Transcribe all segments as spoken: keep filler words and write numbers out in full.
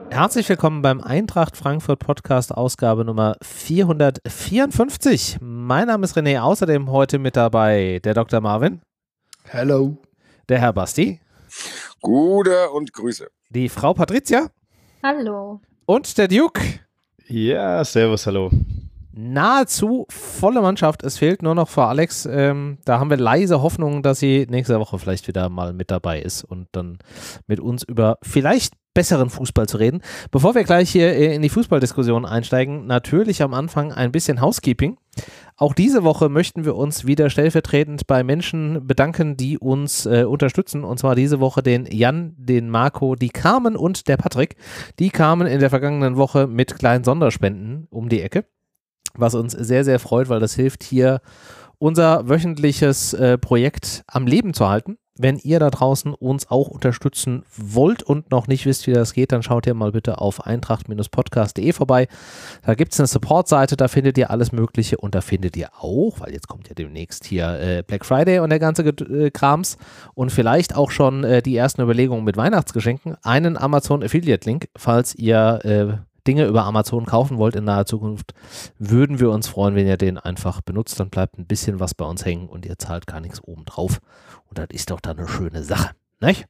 Herzlich willkommen beim Eintracht Frankfurt Podcast, Ausgabe Nummer vierhundertvierundfünfzig. Mein Name ist René, außerdem heute mit dabei der Doktor Marvin. Hello. Der Herr Basti. Gute und Grüße. Die Frau Patricia. Hallo. Und der Duke. Ja, servus, hallo. Nahezu volle Mannschaft. Es fehlt nur noch für Alex. Ähm, da haben wir leise Hoffnung, dass sie nächste Woche vielleicht wieder mal mit dabei ist und dann mit uns über vielleicht besseren Fußball zu reden. Bevor wir gleich hier in die Fußballdiskussion einsteigen, natürlich am Anfang ein bisschen Housekeeping. Auch diese Woche möchten wir uns wieder stellvertretend bei Menschen bedanken, die uns äh, unterstützen. Und zwar diese Woche den Jan, den Marco, die Carmen und der Patrick. Die kamen in der vergangenen Woche mit kleinen Sonderspenden um die Ecke, was uns sehr, sehr freut, weil das hilft hier, unser wöchentliches äh, Projekt am Leben zu halten. Wenn ihr da draußen uns auch unterstützen wollt und noch nicht wisst, wie das geht, dann schaut ihr mal bitte auf eintracht podcast punkt de vorbei. Da gibt es eine Support-Seite, da findet ihr alles Mögliche und da findet ihr auch, weil jetzt kommt ja demnächst hier äh, Black Friday und der ganze äh, Krams und vielleicht auch schon äh, die ersten Überlegungen mit Weihnachtsgeschenken, einen Amazon-Affiliate-Link, falls ihr äh, Dinge über Amazon kaufen wollt in naher Zukunft, würden wir uns freuen, wenn ihr den einfach benutzt. Dann bleibt ein bisschen was bei uns hängen und ihr zahlt gar nichts obendrauf. Und das ist doch dann eine schöne Sache, nicht?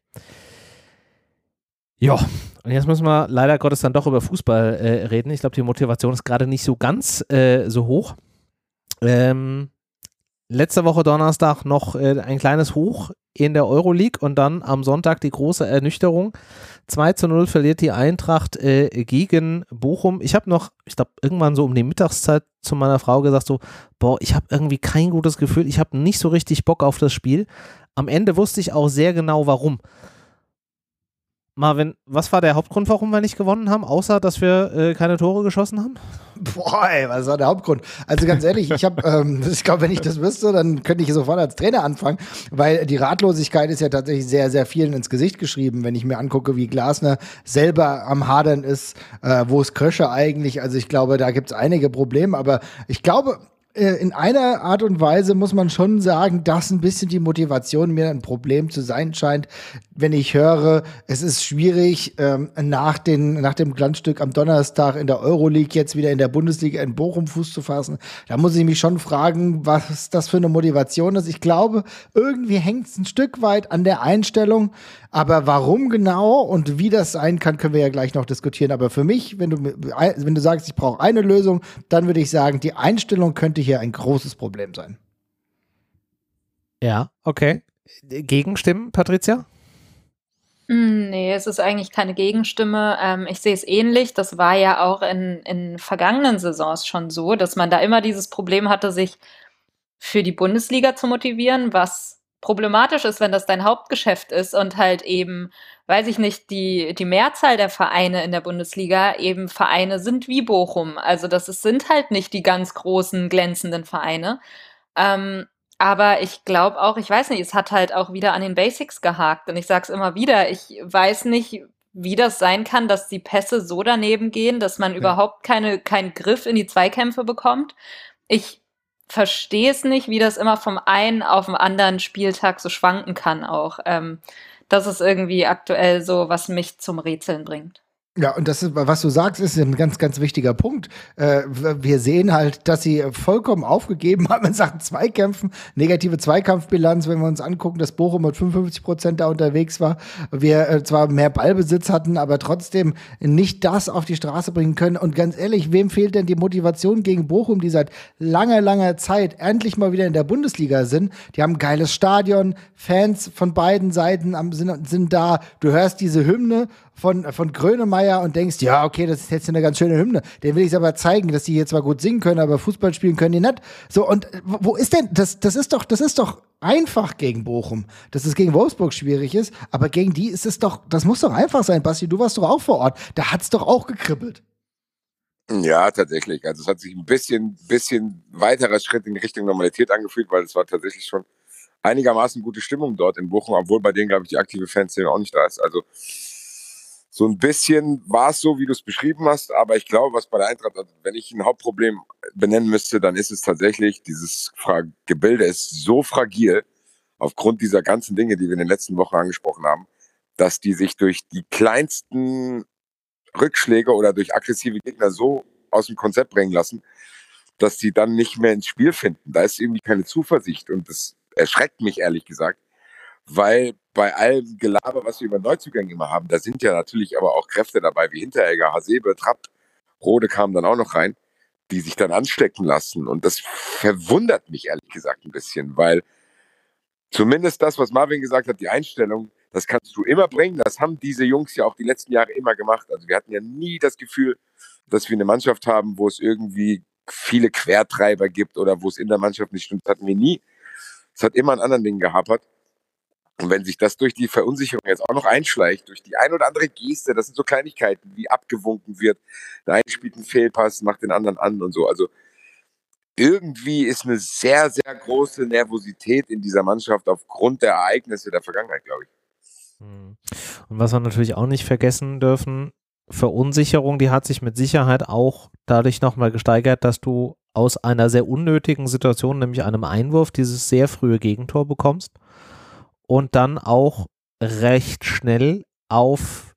Ja, und jetzt müssen wir leider Gottes dann doch über Fußball äh, reden. Ich glaube, die Motivation ist gerade nicht so ganz äh, so hoch. Ähm, letzte Woche Donnerstag noch äh, ein kleines Hoch in der Euroleague und dann am Sonntag die große Ernüchterung. zwei zu null verliert die Eintracht äh, gegen Bochum. Ich habe noch, ich glaube, irgendwann so um die Mittagszeit zu meiner Frau gesagt, so, boah, ich habe irgendwie kein gutes Gefühl, ich habe nicht so richtig Bock auf das Spiel. Am Ende wusste ich auch sehr genau, warum. Marvin, was war der Hauptgrund, warum wir nicht gewonnen haben, außer dass wir äh, keine Tore geschossen haben? Boah, ey, was war der Hauptgrund? Also ganz ehrlich, ich habe, ähm, ich glaube, wenn ich das wüsste, dann könnte ich sofort als Trainer anfangen, weil die Ratlosigkeit ist ja tatsächlich sehr, sehr vielen ins Gesicht geschrieben, wenn ich mir angucke, wie Glasner selber am Hadern ist, äh, wo ist Krösche eigentlich? Also ich glaube, da gibt es einige Probleme, aber ich glaube, in einer Art und Weise muss man schon sagen, dass ein bisschen die Motivation mir ein Problem zu sein scheint, wenn ich höre, es ist schwierig, ähm, nach, den, nach dem Glanzstück am Donnerstag in der Euroleague jetzt wieder in der Bundesliga in Bochum Fuß zu fassen. Da muss ich mich schon fragen, was das für eine Motivation ist. Ich glaube, irgendwie hängt es ein Stück weit an der Einstellung, aber warum genau und wie das sein kann, können wir ja gleich noch diskutieren. Aber für mich, wenn du, wenn du sagst, ich brauche eine Lösung, dann würde ich sagen, die Einstellung könnte hier ein großes Problem sein. Ja, okay. Gegenstimmen, Patricia? Nee, es ist eigentlich keine Gegenstimme. Ähm, ich sehe es ähnlich. Das war ja auch in, in vergangenen Saisons schon so, dass man da immer dieses Problem hatte, sich für die Bundesliga zu motivieren, was problematisch ist, wenn das dein Hauptgeschäft ist und halt eben, weiß ich nicht, die, die Mehrzahl der Vereine in der Bundesliga eben Vereine sind wie Bochum. Also das ist, sind halt nicht die ganz großen, glänzenden Vereine. Ähm, aber ich glaube auch, ich weiß nicht, es hat halt auch wieder an den Basics gehakt. Und ich sage es immer wieder, ich weiß nicht, wie das sein kann, dass die Pässe so daneben gehen, dass man ja. überhaupt keine, keinen Griff in die Zweikämpfe bekommt. Ich verstehe es nicht, wie das immer vom einen auf den anderen Spieltag so schwanken kann auch. Ähm, das ist irgendwie aktuell so, was mich zum Rätseln bringt. Ja, und das ist, was du sagst, ist ein ganz, ganz wichtiger Punkt. Äh, wir sehen halt, dass sie vollkommen aufgegeben haben in Sachen Zweikämpfen, negative Zweikampfbilanz, wenn wir uns angucken, dass Bochum mit fünfundfünfzig Prozent da unterwegs war. Wir äh, zwar mehr Ballbesitz hatten, aber trotzdem nicht das auf die Straße bringen können. Und ganz ehrlich, wem fehlt denn die Motivation gegen Bochum, die seit langer, langer Zeit endlich mal wieder in der Bundesliga sind? Die haben ein geiles Stadion, Fans von beiden Seiten am, sind, sind da. Du hörst diese Hymne von, von Grönemeyer und denkst, ja, okay, das ist jetzt eine ganz schöne Hymne. Den will ich aber zeigen, dass die hier zwar gut singen können, aber Fußball spielen können die nicht. So, und wo ist denn, das, das ist doch, das ist doch einfach gegen Bochum, dass es gegen Wolfsburg schwierig ist, aber gegen die ist es doch, das muss doch einfach sein, Basti, du warst doch auch vor Ort, da hat's doch auch gekribbelt. Ja, tatsächlich. Also es hat sich ein bisschen, bisschen weiterer Schritt in Richtung Normalität angefühlt, weil es war tatsächlich schon einigermaßen gute Stimmung dort in Bochum, obwohl bei denen, glaube ich, die aktive Fanszene auch nicht da ist. Also so ein bisschen war es so, wie du es beschrieben hast, aber ich glaube, was bei der Eintracht, also wenn ich ein Hauptproblem benennen müsste, dann ist es tatsächlich, dieses Fra- Gebilde ist so fragil, aufgrund dieser ganzen Dinge, die wir in den letzten Wochen angesprochen haben, dass die sich durch die kleinsten Rückschläge oder durch aggressive Gegner so aus dem Konzept bringen lassen, dass die dann nicht mehr ins Spiel finden. Da ist irgendwie keine Zuversicht und das erschreckt mich ehrlich gesagt, weil bei allem Gelaber, was wir über Neuzugänge immer haben, da sind ja natürlich aber auch Kräfte dabei wie Hinteregger, Hasebe, Trapp, Rode kamen dann auch noch rein, die sich dann anstecken lassen und das verwundert mich ehrlich gesagt ein bisschen, weil zumindest das, was Marvin gesagt hat, die Einstellung, das kannst du immer bringen, das haben diese Jungs ja auch die letzten Jahre immer gemacht, also wir hatten ja nie das Gefühl, dass wir eine Mannschaft haben, wo es irgendwie viele Quertreiber gibt oder wo es in der Mannschaft nicht stimmt. Das hatten wir nie. Es hat immer an anderen Dingen gehapert. Und wenn sich das durch die Verunsicherung jetzt auch noch einschleicht, durch die ein oder andere Geste, das sind so Kleinigkeiten, wie abgewunken wird, der eine spielt einen Fehlpass, macht den anderen an und so. Also irgendwie ist eine sehr, sehr große Nervosität in dieser Mannschaft aufgrund der Ereignisse der Vergangenheit, glaube ich. Und was wir natürlich auch nicht vergessen dürfen, Verunsicherung, die hat sich mit Sicherheit auch dadurch nochmal gesteigert, dass du aus einer sehr unnötigen Situation, nämlich einem Einwurf, dieses sehr frühe Gegentor bekommst und dann auch recht schnell auf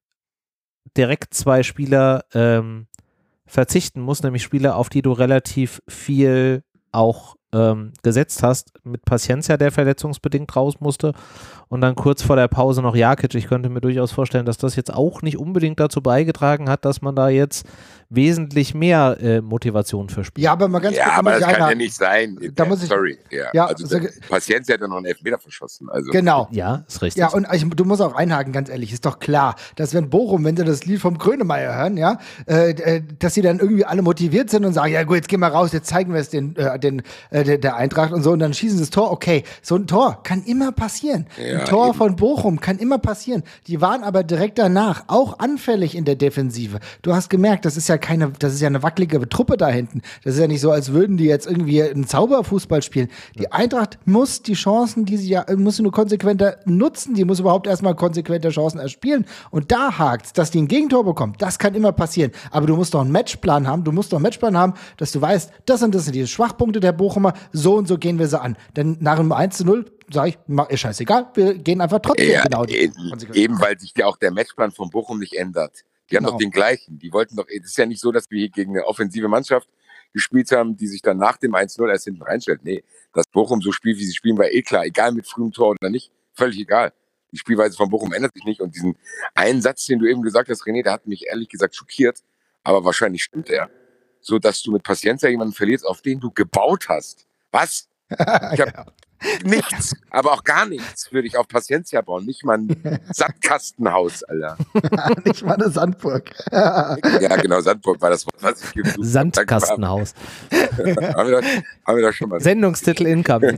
direkt zwei Spieler ähm, verzichten musst, nämlich Spieler, auf die du relativ viel auch ähm, gesetzt hast, mit Paciencia, der verletzungsbedingt raus musste und dann kurz vor der Pause noch Jakic. Ich könnte mir durchaus vorstellen, dass das jetzt auch nicht unbedingt dazu beigetragen hat, dass man da jetzt wesentlich mehr äh, Motivation verspürt. Ja, aber mal ganz ja, kurz. aber das kann einhaken. ja nicht sein. Da ja, muss ich, sorry. Ja, ja, also so, der Paciencia hat ja noch einen Elfmeter verschossen. Also. Genau. Ja, ist richtig. Ja, und ich, du musst auch einhaken, ganz ehrlich, ist doch klar, dass wenn Bochum, wenn sie das Lied vom Grönemeyer hören, ja, äh, dass sie dann irgendwie alle motiviert sind und sagen, ja gut, jetzt gehen wir raus, jetzt zeigen wir es den, äh, den, äh, der, der Eintracht und so und dann schießen sie das Tor. Okay, so ein Tor kann immer passieren. Ja, ein Tor eben. von Bochum kann immer passieren. Die waren aber direkt danach auch anfällig in der Defensive. Du hast gemerkt, das ist ja keine, das ist ja eine wackelige Truppe da hinten. Das ist ja nicht so, als würden die jetzt irgendwie einen Zauberfußball spielen. Die Eintracht muss die Chancen, die sie ja, muss sie nur konsequenter nutzen. Die muss überhaupt erstmal konsequente Chancen erspielen. Und da hakt's, dass die ein Gegentor bekommt. Das kann immer passieren. Aber du musst doch einen Matchplan haben. Du musst doch einen Matchplan haben, dass du weißt, das und das sind die Schwachpunkte der Bochumer. So und so gehen wir sie an. Denn nach einem eins zu null sage ich, mach, ist scheißegal. Wir gehen einfach trotzdem Ja, genau die eben, Konsequenzen. eben weil sich ja auch der Matchplan von Bochum nicht ändert. Die haben Genau. doch den gleichen. Die wollten doch, es ist ja nicht so, dass wir hier gegen eine offensive Mannschaft gespielt haben, die sich dann nach dem eins null erst hinten reinstellt. Nee, dass Bochum so spielt, wie sie spielen, war eh klar. Egal mit frühem Tor oder nicht, völlig egal. Die Spielweise von Bochum ändert sich nicht. Und diesen einen Satz, den du eben gesagt hast, René, der hat mich ehrlich gesagt schockiert. Aber wahrscheinlich stimmt er. So, dass du mit Paciencia jemanden verlierst, auf den du gebaut hast. Was? Ich hab nichts, aber auch gar nichts würde ich auf Paciencia bauen. Nicht mal ein Sandkastenhaus, Alter. Nicht mal eine Sandburg. Ja, genau, Sandburg war das Wort, was ich gesucht habe. Sandkastenhaus. haben, wir das, haben wir das schon mal. Sendungstitel incoming.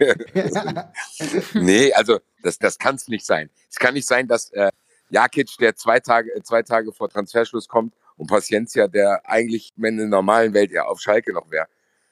Nee, also das, das kann es nicht sein. Es kann nicht sein, dass äh, Jakic, der zwei Tage, zwei Tage vor Transferschluss kommt und Paciencia, der eigentlich, wenn in der normalen Welt ja auf Schalke noch wäre,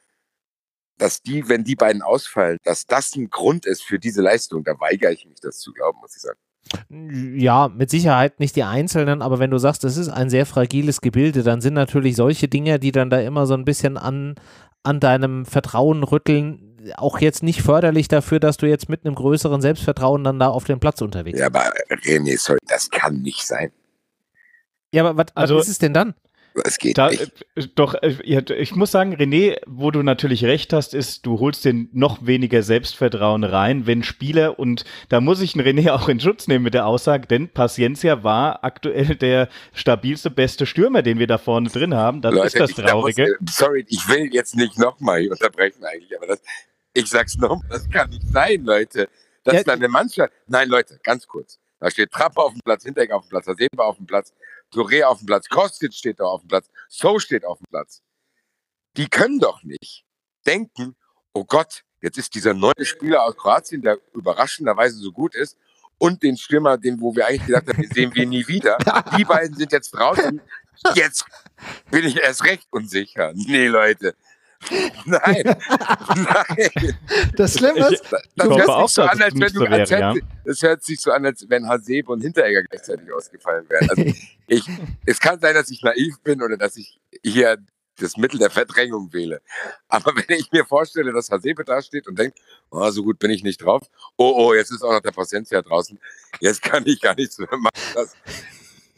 dass die, wenn die beiden ausfallen, dass das ein Grund ist für diese Leistung, da weigere ich mich, das zu glauben, muss ich sagen. Ja, mit Sicherheit nicht die Einzelnen, aber wenn du sagst, das ist ein sehr fragiles Gebilde, dann sind natürlich solche Dinge, die dann da immer so ein bisschen an, an deinem Vertrauen rütteln, auch jetzt nicht förderlich dafür, dass du jetzt mit einem größeren Selbstvertrauen dann da auf dem Platz unterwegs Ja, bist. aber René, sorry, das kann nicht sein. Ja, aber was, Also- was ist es denn dann? Es geht Da, nicht. äh, doch, äh, ja, ich muss sagen, René, wo du natürlich recht hast, ist, du holst den noch weniger Selbstvertrauen rein, wenn Spieler, und da muss ich einen René auch in Schutz nehmen mit der Aussage, denn Paciencia war aktuell der stabilste, beste Stürmer, den wir da vorne drin haben. Das ist das ich- da Traurige. Muss, sorry, ich will jetzt nicht nochmal hier unterbrechen eigentlich, aber das, ich sag's nochmal, das kann nicht sein, Leute. Das Ja, ist eine Mannschaft. Nein, Leute, ganz kurz. Da steht Trapp auf dem Platz, Hinteregger auf dem Platz, Hasebe auf dem Platz, Touré auf dem Platz, Kostic steht da auf dem Platz, So steht auf dem Platz. Die können doch nicht denken, oh Gott, jetzt ist dieser neue Spieler aus Kroatien, der überraschenderweise so gut ist, und den Stürmer, den, wo wir eigentlich gedacht haben, den sehen wir nie wieder. Die beiden sind jetzt draußen. Jetzt bin ich erst recht unsicher. Nee, Leute. Nein. Nein. Das Schlimme ist, Das, Ich hoffe hört auch, sich so dass an, es als wenn nicht du, so als wäre, hätte, das hört sich so an, als wenn Hasebe und Hinteregger gleichzeitig ausgefallen wären. Also ich, es kann sein, dass ich naiv bin oder dass ich hier das Mittel der Verdrängung wähle. Aber wenn ich mir vorstelle, dass Hasebe da steht und denkt, oh, so gut bin ich nicht drauf, oh, oh, jetzt ist auch noch der Paciencia draußen, jetzt kann ich gar nichts mehr machen. Das,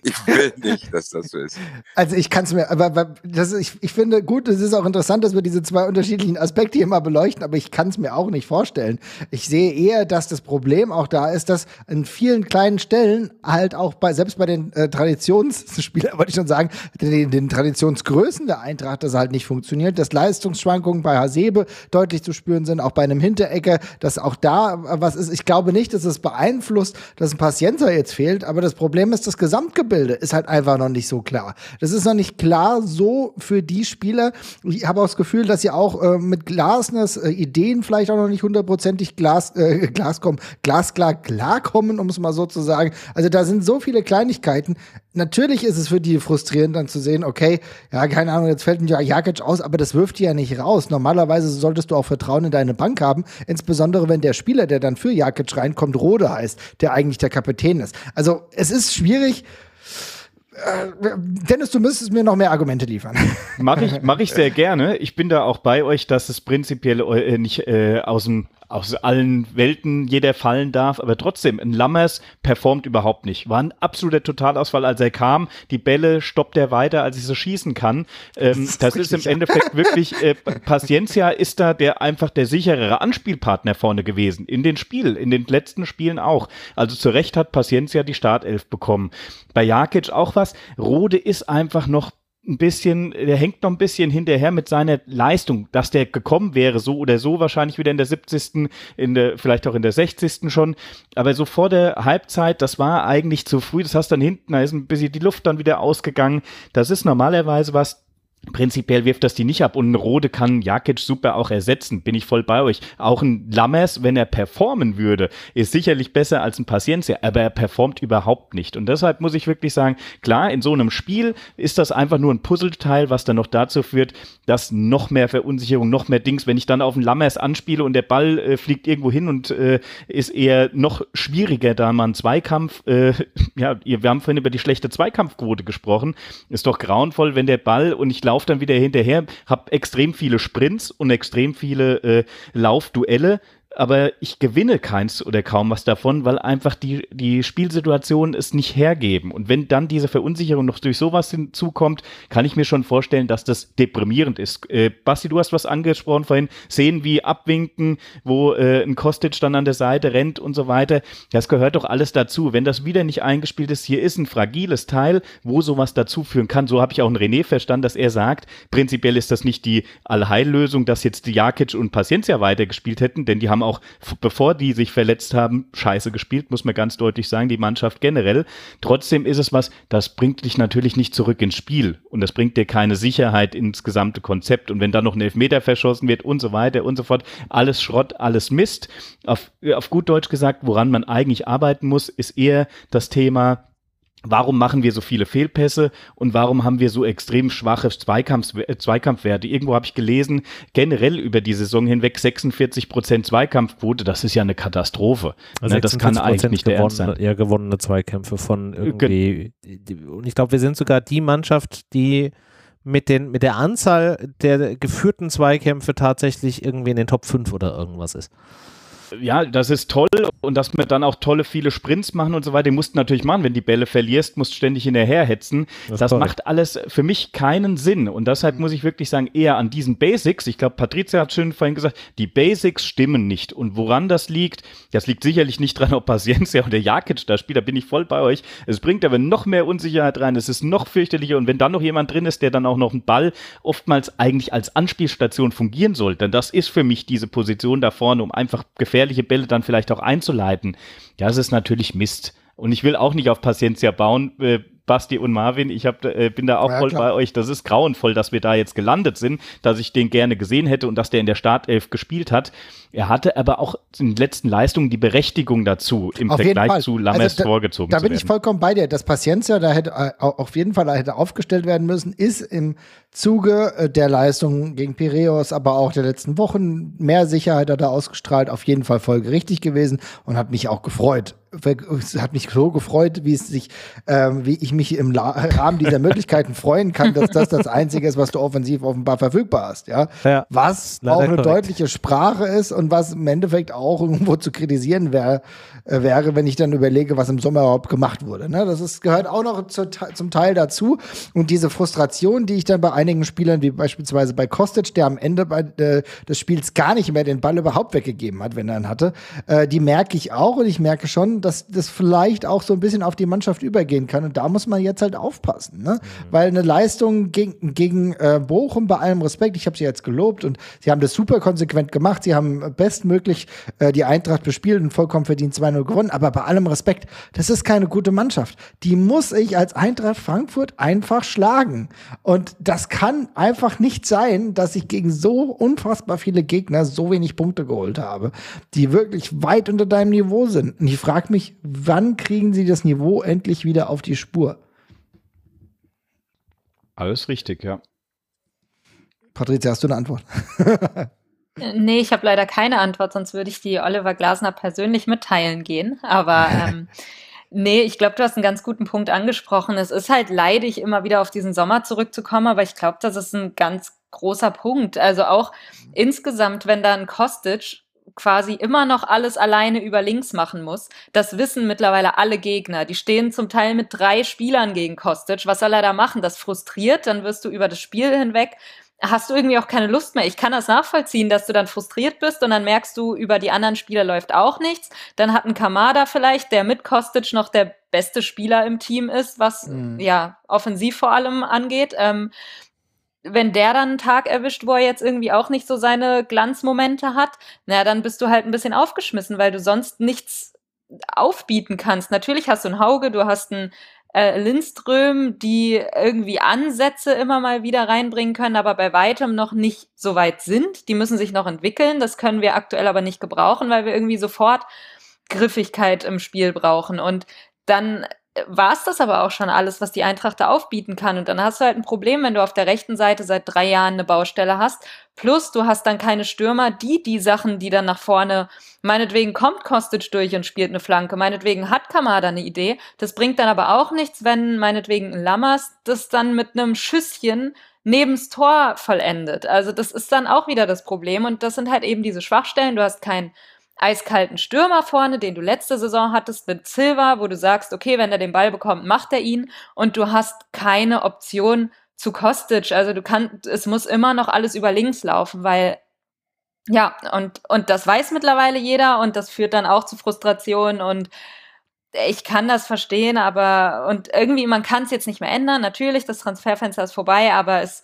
Ich will nicht, dass das so ist. Also ich kann es mir, aber, aber das ist, ich, ich finde gut, es ist auch interessant, dass wir diese zwei unterschiedlichen Aspekte hier mal beleuchten, aber ich kann es mir auch nicht vorstellen. Ich sehe eher, dass das Problem auch da ist, dass an vielen kleinen Stellen halt auch bei, selbst bei den äh, Traditionsspielern, wollte ich schon sagen, den, den Traditionsgrößen der Eintracht, das halt nicht funktioniert, dass Leistungsschwankungen bei Hasebe deutlich zu spüren sind, auch bei einem Hinteregger, dass auch da was ist. Ich glaube nicht, dass es beeinflusst, dass ein Paciencia jetzt fehlt, aber das Problem ist, das Gesamtgebilde ist halt einfach noch nicht so klar. Das ist noch nicht klar so für die Spieler. Ich habe auch das Gefühl, dass sie auch äh, mit Glasners äh, Ideen vielleicht auch noch nicht hundertprozentig Glas, äh, Glas kommen, glasklar klarkommen, um es mal so zu sagen. Also da sind so viele Kleinigkeiten. Natürlich ist es für die frustrierend dann zu sehen, okay, ja, keine Ahnung, jetzt fällt ein Jakic aus, aber das wirft die ja nicht raus. Normalerweise solltest du auch Vertrauen in deine Bank haben, insbesondere wenn der Spieler, der dann für Jakic reinkommt, Rode heißt, der eigentlich der Kapitän ist. Also es ist schwierig. Äh, Dennis, du müsstest mir noch mehr Argumente liefern. Mache ich, mach ich sehr gerne. Ich bin da auch bei euch, dass es prinzipiell äh, nicht äh, aus dem aus allen Welten jeder fallen darf, aber trotzdem, ein Lammers performt überhaupt nicht. War ein absoluter Totalausfall, als er kam. Die Bälle stoppt er weiter, als ich so schießen kann. Ähm, das ist, das ist im Endeffekt wirklich, äh, Paciencia ist da der einfach der sicherere Anspielpartner vorne gewesen. In den Spiel, in den letzten Spielen auch. Also zu Recht hat Paciencia die Startelf bekommen. Bei Jakic auch was. Rode ist einfach noch ein bisschen, der hängt noch ein bisschen hinterher mit seiner Leistung, dass der gekommen wäre, so oder so, wahrscheinlich wieder in der siebzigsten, in der, vielleicht auch in der sechzigsten schon, aber so vor der Halbzeit, das war eigentlich zu früh, das hast dann hinten, da ist ein bisschen die Luft dann wieder ausgegangen, das ist normalerweise was, prinzipiell wirft das die nicht ab und ein Rode kann Jakic super auch ersetzen, bin ich voll bei euch. Auch ein Lammers, wenn er performen würde, ist sicherlich besser als ein Paciencia, aber er performt überhaupt nicht. Und deshalb muss ich wirklich sagen, klar, in so einem Spiel ist das einfach nur ein Puzzleteil, was dann noch dazu führt, dass noch mehr Verunsicherung, noch mehr Dings, wenn ich dann auf einen Lammers anspiele und der Ball äh, fliegt irgendwo hin und äh, ist eher noch schwieriger, da mal ein Zweikampf, äh, ja, wir haben vorhin über die schlechte Zweikampfquote gesprochen, ist doch grauenvoll, wenn der Ball, und ich laufe dann wieder hinterher, habe extrem viele Sprints und extrem viele äh, Laufduelle, aber ich gewinne keins oder kaum was davon, weil einfach die, die Spielsituationen es nicht hergeben. Und wenn dann diese Verunsicherung noch durch sowas hinzukommt, kann ich mir schon vorstellen, dass das deprimierend ist. Äh, Basti, du hast was angesprochen vorhin, Szenen wie Abwinken, wo äh, ein Kostic dann an der Seite rennt und so weiter. Das gehört doch alles dazu. Wenn das wieder nicht eingespielt ist, hier ist ein fragiles Teil, wo sowas dazu führen kann. So habe ich auch einen René verstanden, dass er sagt, prinzipiell ist das nicht die Allheillösung, dass jetzt die Jakic und Paciencia weitergespielt hätten, denn die haben auch, bevor die sich verletzt haben, scheiße gespielt, muss man ganz deutlich sagen, die Mannschaft generell. Trotzdem ist es was, das bringt dich natürlich nicht zurück ins Spiel und das bringt dir keine Sicherheit ins gesamte Konzept. Und wenn dann noch ein Elfmeter verschossen wird und so weiter und so fort, alles Schrott, alles Mist. Auf, auf gut Deutsch gesagt, woran man eigentlich arbeiten muss, ist eher das Thema, warum machen wir so viele Fehlpässe und warum haben wir so extrem schwache Zweikampf, Zweikampfwerte? Irgendwo habe ich gelesen, generell über die Saison hinweg sechsundvierzig Prozent Zweikampfquote, das ist ja eine Katastrophe. Also das kann eigentlich nicht der Ernst sein. Eher gewonnene Zweikämpfe von irgendwie, und ich glaube, wir sind sogar die Mannschaft, die mit, den, mit der Anzahl der geführten Zweikämpfe tatsächlich irgendwie in den Top fünf oder irgendwas ist. Ja, das ist toll und dass wir dann auch tolle viele Sprints machen und so weiter, die musst du natürlich machen, wenn die Bälle verlierst, musst ständig hinterherhetzen. Das, das macht alles für mich keinen Sinn und deshalb muss ich wirklich sagen, eher an diesen Basics, ich glaube, Patricia hat schön vorhin gesagt, die Basics stimmen nicht und woran das liegt, das liegt sicherlich nicht dran, ob Paciencia oder Jakic da spielt, da bin ich voll bei euch. Es bringt aber noch mehr Unsicherheit rein, es ist noch fürchterlicher und wenn dann noch jemand drin ist, der dann auch noch einen Ball oftmals eigentlich als Anspielstation fungieren soll, denn das ist für mich diese Position da vorne, um einfach gefährlich gefährliche Bälle dann vielleicht auch einzuleiten. Das ist natürlich Mist. Und ich will auch nicht auf Paciencia bauen. Äh, Basti und Marvin, ich hab, äh, bin da auch ja, voll klar. bei euch. Das ist grauenvoll, dass wir da jetzt gelandet sind, dass ich den gerne gesehen hätte und dass der in der Startelf gespielt hat. Er hatte aber auch in den letzten Leistungen die Berechtigung dazu, im auf Vergleich zu Lammers also da, vorgezogen da zu werden. Da bin ich vollkommen bei dir. Das Paciencia, da hätte äh, auf jeden Fall hätte aufgestellt werden müssen, ist im Zuge der Leistung gegen Piräus, aber auch der letzten Wochen mehr Sicherheit hat er ausgestrahlt, auf jeden Fall folgerichtig gewesen und hat mich auch gefreut. es hat mich so gefreut, wie es sich, ähm, wie ich mich im La Rahmen dieser Möglichkeiten freuen kann, dass das das Einzige ist, was du offensiv offenbar verfügbar hast, ja. Ja, was leider auch eine korrekt. deutliche Sprache ist und was im Endeffekt auch irgendwo zu kritisieren wär, äh, wäre, wenn ich dann überlege, was im Sommer überhaupt gemacht wurde. Ne? Das ist, gehört auch noch zu, zum Teil dazu. Und diese Frustration, die ich dann bei einigen Spielern, wie beispielsweise bei Kostic, der am Ende bei, äh, des Spiels gar nicht mehr den Ball überhaupt weggegeben hat, wenn er ihn hatte, äh, die merke ich auch. Und ich merke schon, dass das vielleicht auch so ein bisschen auf die Mannschaft übergehen kann. Und da muss man jetzt halt aufpassen. Ne? Mhm. Weil eine Leistung gegen, gegen äh, Bochum, bei allem Respekt, ich habe sie jetzt gelobt und sie haben das super konsequent gemacht. Sie haben bestmöglich äh, die Eintracht bespielt und vollkommen verdient zwei null gewonnen. Aber bei allem Respekt, das ist keine gute Mannschaft. Die muss ich als Eintracht Frankfurt einfach schlagen. Und das kann einfach nicht sein, dass ich gegen so unfassbar viele Gegner so wenig Punkte geholt habe, die wirklich weit unter deinem Niveau sind. Und ich frage mich, wann kriegen sie das Niveau endlich wieder auf die Spur? Alles richtig, ja. Patricia, hast du eine Antwort? Nee, ich habe leider keine Antwort, sonst würde ich die Oliver Glasner persönlich mitteilen gehen. Aber ähm, nee, ich glaube, du hast einen ganz guten Punkt angesprochen. Es ist halt leidig, immer wieder auf diesen Sommer zurückzukommen, aber ich glaube, das ist ein ganz großer Punkt. Also auch insgesamt, wenn da ein Kostic quasi immer noch alles alleine über links machen muss. Das wissen mittlerweile alle Gegner. Die stehen zum Teil mit drei Spielern gegen Kostic. Was soll er da machen? Das frustriert, dann wirst du über das Spiel hinweg hast du irgendwie auch keine Lust mehr. Ich kann das nachvollziehen, dass du dann frustriert bist und dann merkst du, über die anderen Spieler läuft auch nichts. Dann hat ein Kamada vielleicht, der mit Kostic noch der beste Spieler im Team ist, was mhm. ja offensiv vor allem angeht. Ähm, wenn der dann einen Tag erwischt, wo er jetzt irgendwie auch nicht so seine Glanzmomente hat, na, dann bist du halt ein bisschen aufgeschmissen, weil du sonst nichts aufbieten kannst. Natürlich hast du einen Hauge, du hast einen äh, Lindström, die irgendwie Ansätze immer mal wieder reinbringen können, aber bei weitem noch nicht so weit sind. Die müssen sich noch entwickeln. Das können wir aktuell aber nicht gebrauchen, weil wir irgendwie sofort Griffigkeit im Spiel brauchen. Und dann war es das aber auch schon alles, was die Eintracht da aufbieten kann. Und dann hast du halt ein Problem, wenn du auf der rechten Seite seit drei Jahren eine Baustelle hast. Plus du hast dann keine Stürmer, die die Sachen, die dann nach vorne, meinetwegen kommt Kostic durch und spielt eine Flanke, meinetwegen hat Kamada eine Idee. Das bringt dann aber auch nichts, wenn meinetwegen ein Lammers das dann mit einem Schüsschen neben's Tor vollendet. Also das ist dann auch wieder das Problem. Und das sind halt eben diese Schwachstellen. Du hast keinen eiskalten Stürmer vorne, den du letzte Saison hattest mit Silva, wo du sagst, okay, wenn er den Ball bekommt, macht er ihn, und du hast keine Option zu Kostic. Also du kannst, es muss immer noch alles über links laufen, weil ja, und, und das weiß mittlerweile jeder und das führt dann auch zu Frustration und ich kann das verstehen, aber und irgendwie, man kann es jetzt nicht mehr ändern. Natürlich, das Transferfenster ist vorbei, aber es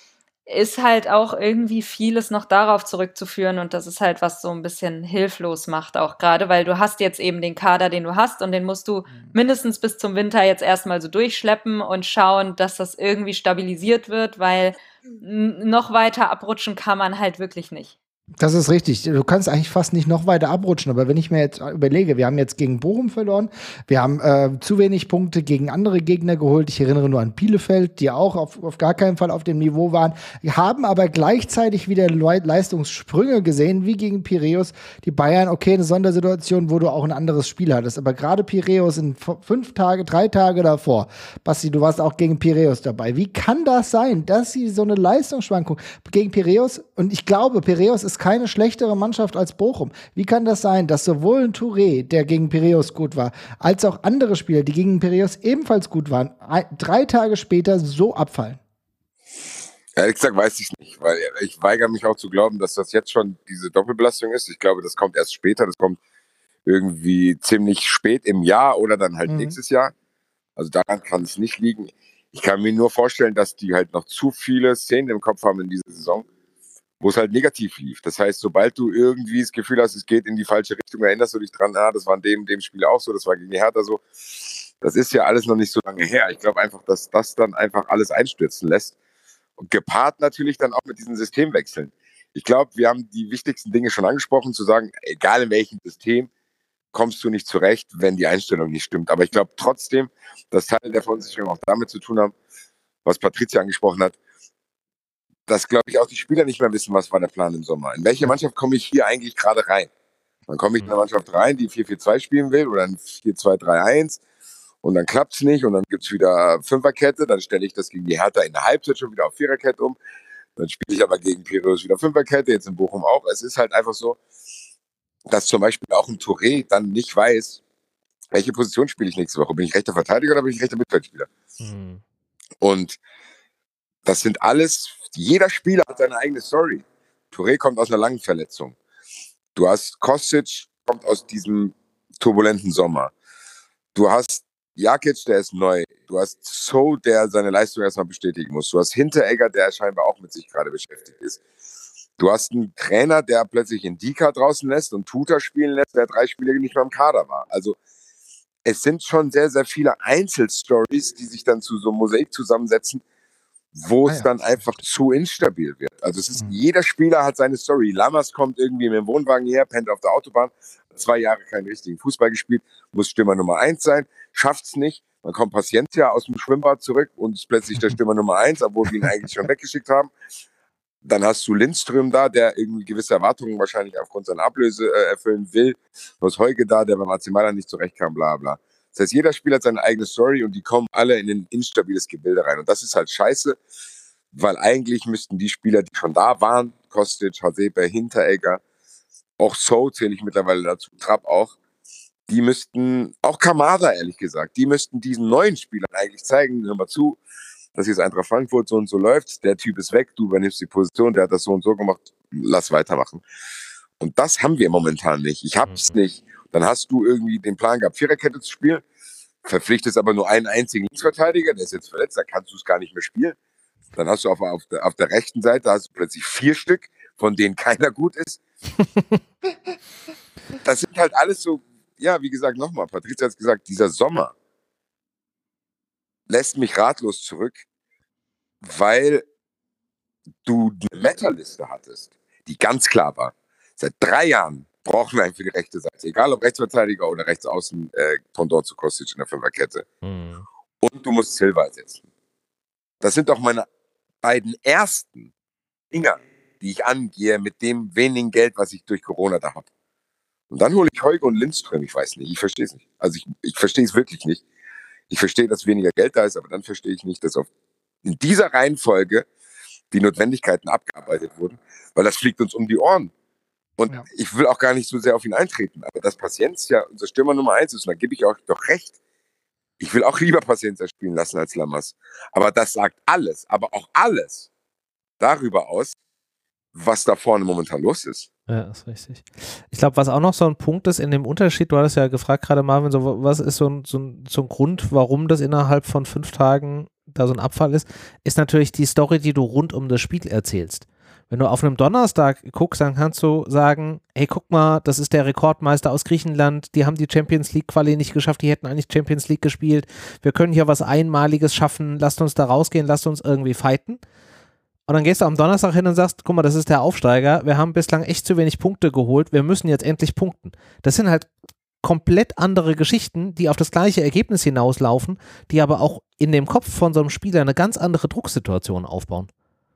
ist halt auch irgendwie vieles noch darauf zurückzuführen und das ist halt, was so ein bisschen hilflos macht auch gerade, weil du hast jetzt eben den Kader, den du hast und den musst du mindestens bis zum Winter jetzt erstmal so durchschleppen und schauen, dass das irgendwie stabilisiert wird, weil noch weiter abrutschen kann man halt wirklich nicht. Das ist richtig. Du kannst eigentlich fast nicht noch weiter abrutschen. Aber wenn ich mir jetzt überlege, wir haben jetzt gegen Bochum verloren, wir haben äh, zu wenig Punkte gegen andere Gegner geholt. Ich erinnere nur an Bielefeld, die auch auf, auf gar keinen Fall auf dem Niveau waren. Wir haben aber gleichzeitig wieder Le- Leistungssprünge gesehen, wie gegen Piräus. Die Bayern, okay, eine Sondersituation, wo du auch ein anderes Spiel hattest. Aber gerade Piräus in fünf Tage, drei Tage davor. Basti, du warst auch gegen Piräus dabei. Wie kann das sein, dass sie so eine Leistungsschwankung gegen Piräus, und ich glaube, Piräus ist keine schlechtere Mannschaft als Bochum. Wie kann das sein, dass sowohl ein Touré, der gegen Piräus gut war, als auch andere Spieler, die gegen Piräus ebenfalls gut waren, ein, drei Tage später so abfallen? Ehrlich gesagt weiß ich nicht, weil ich weigere mich auch zu glauben, dass das jetzt schon diese Doppelbelastung ist. Ich glaube, das kommt erst später, das kommt irgendwie ziemlich spät im Jahr oder dann halt mhm. nächstes Jahr. Also daran kann es nicht liegen. Ich kann mir nur vorstellen, dass die halt noch zu viele Szenen im Kopf haben in dieser Saison, wo es halt negativ lief. Das heißt, sobald du irgendwie das Gefühl hast, es geht in die falsche Richtung, erinnerst du dich dran, ah, das war in dem, dem Spiel auch so, das war gegen die Hertha so. Das ist ja alles noch nicht so lange her. Ich glaube einfach, dass das dann einfach alles einstürzen lässt. Und gepaart natürlich dann auch mit diesen Systemwechseln. Ich glaube, wir haben die wichtigsten Dinge schon angesprochen, zu sagen, egal in welchem System, kommst du nicht zurecht, wenn die Einstellung nicht stimmt. Aber ich glaube trotzdem, dass Teil der Verunsicherung auch damit zu tun haben, was Patricia angesprochen hat, dass, glaube ich, auch die Spieler nicht mehr wissen, was war der Plan im Sommer. In welche Mannschaft komme ich hier eigentlich gerade rein? Dann komme ich in eine Mannschaft rein, die vier vier zwei spielen will oder ein vier zwei drei eins und dann klappt es nicht und dann gibt es wieder Fünferkette, dann stelle ich das gegen die Hertha in der Halbzeit schon wieder auf Viererkette um. Dann spiele ich aber gegen Piräus wieder Fünferkette, jetzt in Bochum auch. Es ist halt einfach so, dass zum Beispiel auch ein Touré dann nicht weiß, welche Position spiele ich nächste Woche. Bin ich rechter Verteidiger oder bin ich rechter Mittelfeldspieler? Mhm. Und das sind alles, jeder Spieler hat seine eigene Story. Touré kommt aus einer langen Verletzung. Du hast Kostic, kommt aus diesem turbulenten Sommer. Du hast Jakic, der ist neu. Du hast So, der seine Leistung erstmal bestätigen muss. Du hast Hinteregger, der scheinbar auch mit sich gerade beschäftigt ist. Du hast einen Trainer, der plötzlich Indika draußen lässt und Tuta spielen lässt, der drei Spiele nicht mehr im Kader war. Also es sind schon sehr, sehr viele Einzelstories, die sich dann zu so einem Mosaik zusammensetzen, wo es ah ja. dann einfach zu instabil wird. Also es ist, mhm. jeder Spieler hat seine Story. Lammers kommt irgendwie mit dem Wohnwagen her, pennt auf der Autobahn, zwei Jahre keinen richtigen Fußball gespielt, muss Stürmer Nummer eins sein, schafft's nicht. Dann kommt Paciencia aus dem Schwimmbad zurück und ist plötzlich der Stürmer Nummer eins, obwohl wir ihn eigentlich schon weggeschickt haben. Dann hast du Lindström da, der irgendwie gewisse Erwartungen wahrscheinlich aufgrund seiner Ablöse äh, erfüllen will. Du hast Heuge da, der beim A C Mailand nicht zurechtkam, bla bla. Das heißt, jeder Spieler hat seine eigene Story und die kommen alle in ein instabiles Gebilde rein. Und das ist halt scheiße, weil eigentlich müssten die Spieler, die schon da waren, Kostic, Hasebe, Hinteregger, auch So zähle ich mittlerweile dazu, Trapp auch, die müssten, auch Kamada ehrlich gesagt, die müssten diesen neuen Spielern eigentlich zeigen, hör mal zu, dass jetzt Eintracht Frankfurt so und so läuft, der Typ ist weg, du übernimmst die Position, der hat das so und so gemacht, lass weitermachen. Und das haben wir momentan nicht. Ich hab's nicht. Dann hast du irgendwie den Plan gehabt, Viererkette zu spielen, verpflichtest aber nur einen einzigen Linksverteidiger, der ist jetzt verletzt, da kannst du es gar nicht mehr spielen. Dann hast du auf, auf, der, auf der rechten Seite hast du plötzlich vier Stück, von denen keiner gut ist. Das sind halt alles so, ja, wie gesagt, nochmal, Patrizia hat es gesagt, dieser Sommer lässt mich ratlos zurück, weil du eine Metaliste hattest, die ganz klar war. Seit drei Jahren brauchen wir einen für die rechte Seite. Egal ob Rechtsverteidiger oder Rechtsaußen, äh, Pendant zu Kostic in der Fünferkette. Mhm. Und du musst Silva ersetzen. Das sind doch meine beiden ersten Dinger, die ich angehe mit dem wenigen Geld, was ich durch Corona da habe. Und dann hole ich Heuge und Lindström, ich weiß nicht, ich verstehe es nicht. Also ich, ich verstehe es wirklich nicht. Ich verstehe, dass weniger Geld da ist, aber dann verstehe ich nicht, dass auf in dieser Reihenfolge die Notwendigkeiten abgearbeitet wurden, weil das fliegt uns um die Ohren. Und ja. ich will auch gar nicht so sehr auf ihn eintreten, aber dass Paciencia unser Stürmer Nummer eins ist, und da gebe ich auch doch recht. Ich will auch lieber Paciencia spielen lassen als Lammers. Aber das sagt alles, aber auch alles darüber aus, was da vorne momentan los ist. Ja, ist richtig. Ich glaube, was auch noch so ein Punkt ist in dem Unterschied, du hattest ja gefragt gerade, Marvin, so, was ist so ein, so, ein, so ein Grund, warum das innerhalb von fünf Tagen da so ein Abfall ist, ist natürlich die Story, die du rund um das Spiel erzählst. Wenn du auf einem Donnerstag guckst, dann kannst du sagen, hey, guck mal, das ist der Rekordmeister aus Griechenland, die haben die Champions League Quali nicht geschafft, die hätten eigentlich Champions League gespielt, wir können hier was Einmaliges schaffen, lasst uns da rausgehen, lasst uns irgendwie fighten. Und dann gehst du am Donnerstag hin und sagst, guck mal, das ist der Aufsteiger, wir haben bislang echt zu wenig Punkte geholt, wir müssen jetzt endlich punkten. Das sind halt komplett andere Geschichten, die auf das gleiche Ergebnis hinauslaufen, die aber auch in dem Kopf von so einem Spieler eine ganz andere Drucksituation aufbauen.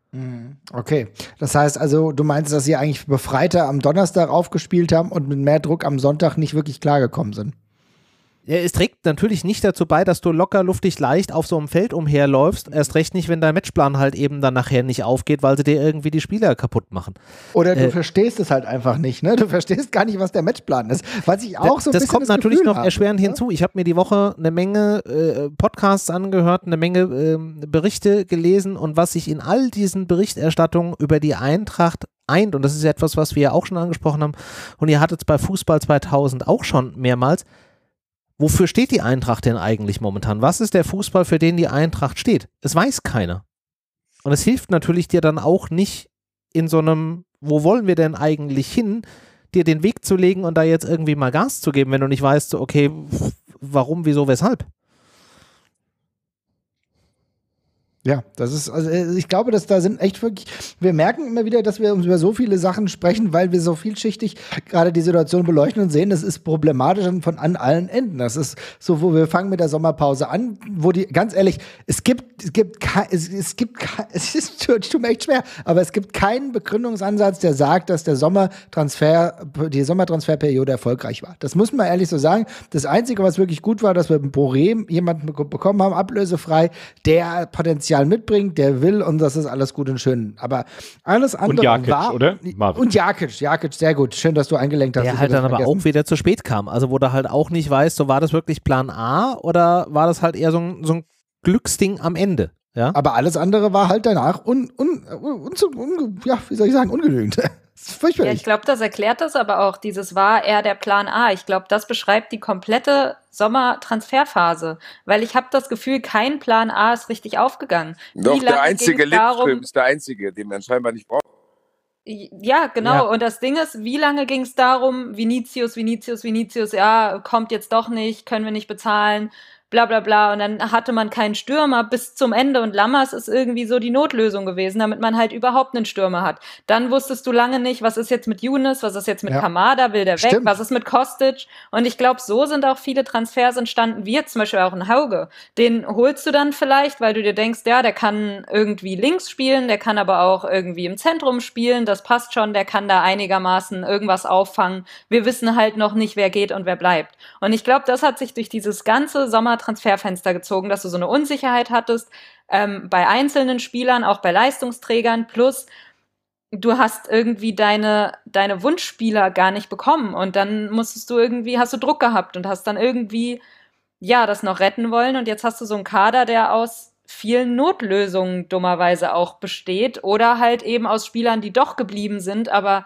Okay, das heißt also, du meinst, dass sie eigentlich befreiter am Donnerstag aufgespielt haben und mit mehr Druck am Sonntag nicht wirklich klargekommen sind? Ja, es trägt natürlich nicht dazu bei, dass du locker, luftig, leicht auf so einem Feld umherläufst. Erst recht nicht, wenn dein Matchplan halt eben dann nachher nicht aufgeht, weil sie dir irgendwie die Spieler kaputt machen. Oder du äh, verstehst es halt einfach nicht, ne? Du verstehst gar nicht, was der Matchplan ist. Was ich auch so ein das bisschen kommt das natürlich Gefühl noch erschwerend habe, hinzu. Ich habe mir die Woche eine Menge äh, Podcasts angehört, eine Menge äh, Berichte gelesen und was sich in all diesen Berichterstattungen über die Eintracht eint, und das ist etwas, was wir ja auch schon angesprochen haben, und ihr hattet es bei Fußball zweitausend auch schon mehrmals. Wofür steht die Eintracht denn eigentlich momentan? Was ist der Fußball, für den die Eintracht steht? Es weiß keiner. Und es hilft natürlich dir dann auch nicht in so einem, wo wollen wir denn eigentlich hin, dir den Weg zu legen und da jetzt irgendwie mal Gas zu geben, wenn du nicht weißt, so, okay, warum, wieso, weshalb? Ja, das ist, also ich glaube, dass da sind echt wirklich, wir merken immer wieder, dass wir über so viele Sachen sprechen, weil wir so vielschichtig gerade die Situation beleuchten und sehen, das ist problematisch von an allen Enden. Das ist so, wo wir fangen mit der Sommerpause an, wo die, ganz ehrlich, es gibt, es gibt, es, es gibt, es ist, es tut mir echt schwer, aber es gibt keinen Begründungsansatz, der sagt, dass der Sommertransfer, die Sommertransferperiode erfolgreich war. Das muss man ehrlich so sagen. Das Einzige, was wirklich gut war, dass wir mit Boré jemanden bekommen haben, ablösefrei, der Potenzial mitbringt, der will und das ist alles gut und schön. Aber alles andere und Jakic, war... oder? Marvin. Und Jakic, Jakic, sehr gut. Schön, dass du eingelenkt hast. Der halt dann aber auch wieder zu spät kam. Also wo du halt auch nicht weißt, so war das wirklich Plan A oder war das halt eher so ein, so ein Glücksding am Ende? Ja? Aber alles andere war halt danach un, un, un, un, un, ja, wie soll ich sagen, ungenügend. Ja, ich glaube, das erklärt das aber auch. Dieses war eher der Plan A. Ich glaube, das beschreibt die komplette Sommertransferphase. Weil ich habe das Gefühl, kein Plan A ist richtig aufgegangen. Doch, der einzige Lindström ist der einzige, den man scheinbar nicht braucht. Ja, genau. Ja. Und das Ding ist, wie lange ging es darum, Vinicius, Vinicius, Vinicius, ja, kommt jetzt doch nicht, können wir nicht bezahlen, bla bla bla. Und dann hatte man keinen Stürmer bis zum Ende und Lammers ist irgendwie so die Notlösung gewesen, damit man halt überhaupt einen Stürmer hat. Dann wusstest du lange nicht, was ist jetzt mit Younes, was ist jetzt mit ja. Kamada, will der Stimmt. weg, was ist mit Kostic? Und ich glaube, so sind auch viele Transfers entstanden, wie jetzt zum Beispiel auch ein Hauge. Den holst du dann vielleicht, weil du dir denkst, ja, der kann irgendwie links spielen, der kann aber auch irgendwie im Zentrum spielen, das passt schon, der kann da einigermaßen irgendwas auffangen. Wir wissen halt noch nicht, wer geht und wer bleibt. Und ich glaube, das hat sich durch dieses ganze Sommer Transferfenster gezogen, dass du so eine Unsicherheit hattest ähm, bei einzelnen Spielern, auch bei Leistungsträgern, plus du hast irgendwie deine, deine Wunschspieler gar nicht bekommen und dann musstest du irgendwie, hast du Druck gehabt und hast dann irgendwie, ja, das noch retten wollen und jetzt hast du so einen Kader, der aus vielen Notlösungen dummerweise auch besteht oder halt eben aus Spielern, die doch geblieben sind, aber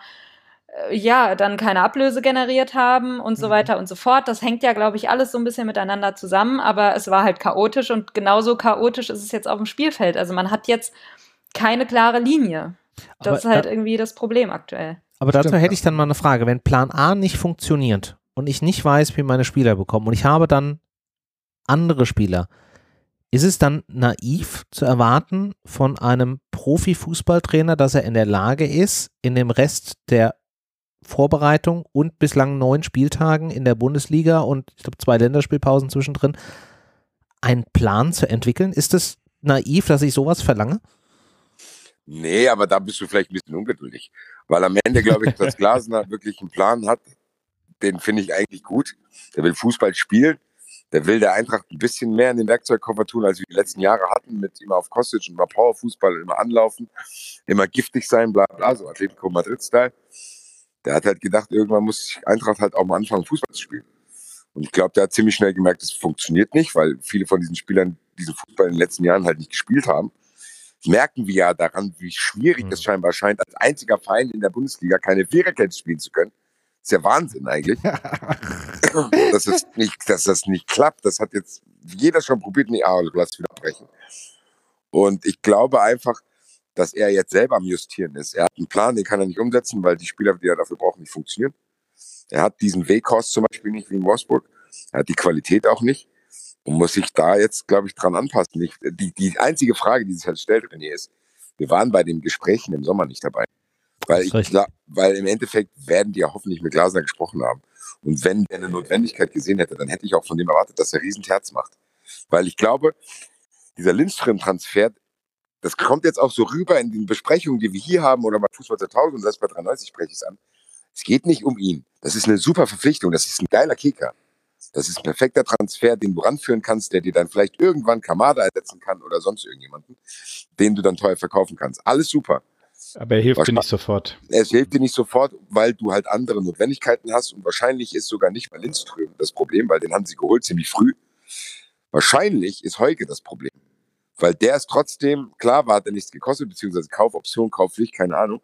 ja, dann keine Ablöse generiert haben und so weiter und so fort. Das hängt ja, glaube ich, alles so ein bisschen miteinander zusammen, aber es war halt chaotisch und genauso chaotisch ist es jetzt auf dem Spielfeld. Also man hat jetzt keine klare Linie. Das aber, ist halt da, irgendwie das Problem aktuell. Aber dazu Stimmt. hätte ich dann mal eine Frage. Wenn Plan A nicht funktioniert und ich nicht weiß, wie meine Spieler bekommen und ich habe dann andere Spieler, ist es dann naiv zu erwarten von einem Profifußballtrainer, dass er in der Lage ist, in dem Rest der Vorbereitung und bislang neun Spieltagen in der Bundesliga und ich glaube zwei Länderspielpausen zwischendrin, einen Plan zu entwickeln? Ist es naiv, dass ich sowas verlange? Nee, aber da bist du vielleicht ein bisschen ungeduldig. Weil am Ende glaube ich, dass Glasner wirklich einen Plan hat, den finde ich eigentlich gut. Der will Fußball spielen, der will der Eintracht ein bisschen mehr in den Werkzeugkoffer tun, als wir die letzten Jahre hatten, mit immer auf Kostic und immer Powerfußball, immer anlaufen, immer giftig sein, bla bla, so Atletico Madrid-Style. Der hat halt gedacht, irgendwann muss Eintracht halt auch mal anfangen, Fußball zu spielen. Und ich glaube, der hat ziemlich schnell gemerkt, das funktioniert nicht, weil viele von diesen Spielern diesen Fußball in den letzten Jahren halt nicht gespielt haben. Das merken wir ja daran, wie schwierig mhm. es scheinbar scheint, als einziger Verein in der Bundesliga keine Viererkette spielen zu können. Das ist ja Wahnsinn eigentlich. dass, das nicht, dass das nicht klappt. Das hat jetzt jeder schon probiert. Nee, ah, lass wieder abbrechen. Und ich glaube einfach, dass er jetzt selber am Justieren ist. Er hat einen Plan, den kann er nicht umsetzen, weil die Spieler, die er dafür braucht, nicht funktionieren. Er hat diesen Weghorst zum Beispiel nicht wie in Wolfsburg. Er hat die Qualität auch nicht und muss sich da jetzt, glaube ich, dran anpassen. Ich, die, die einzige Frage, die sich halt stellt, René, ist, wir waren bei den Gesprächen im Sommer nicht dabei. Weil, ich, weil im Endeffekt werden die ja hoffentlich mit Glasner gesprochen haben. Und wenn der eine Notwendigkeit gesehen hätte, dann hätte ich auch von dem erwartet, dass er Riesenterz macht. Weil ich glaube, dieser Lindström-Transfer, das kommt jetzt auch so rüber in den Besprechungen, die wir hier haben oder bei Fußball zweitausend und das bei dreiundneunzig spreche ich es an. Es geht nicht um ihn. Das ist eine super Verpflichtung. Das ist ein geiler Kicker. Das ist ein perfekter Transfer, den du ranführen kannst, der dir dann vielleicht irgendwann Kamada ersetzen kann oder sonst irgendjemanden, den du dann teuer verkaufen kannst. Alles super. Aber er hilft dir nicht sofort. Es hilft dir nicht sofort, weil du halt andere Notwendigkeiten hast und wahrscheinlich ist sogar nicht mal Lindström das Problem, weil den haben sie geholt ziemlich früh. Wahrscheinlich ist Heuge das Problem. Weil der ist trotzdem, klar war, hat er nichts gekostet, beziehungsweise Kaufoption, Kaufpflicht, keine Ahnung.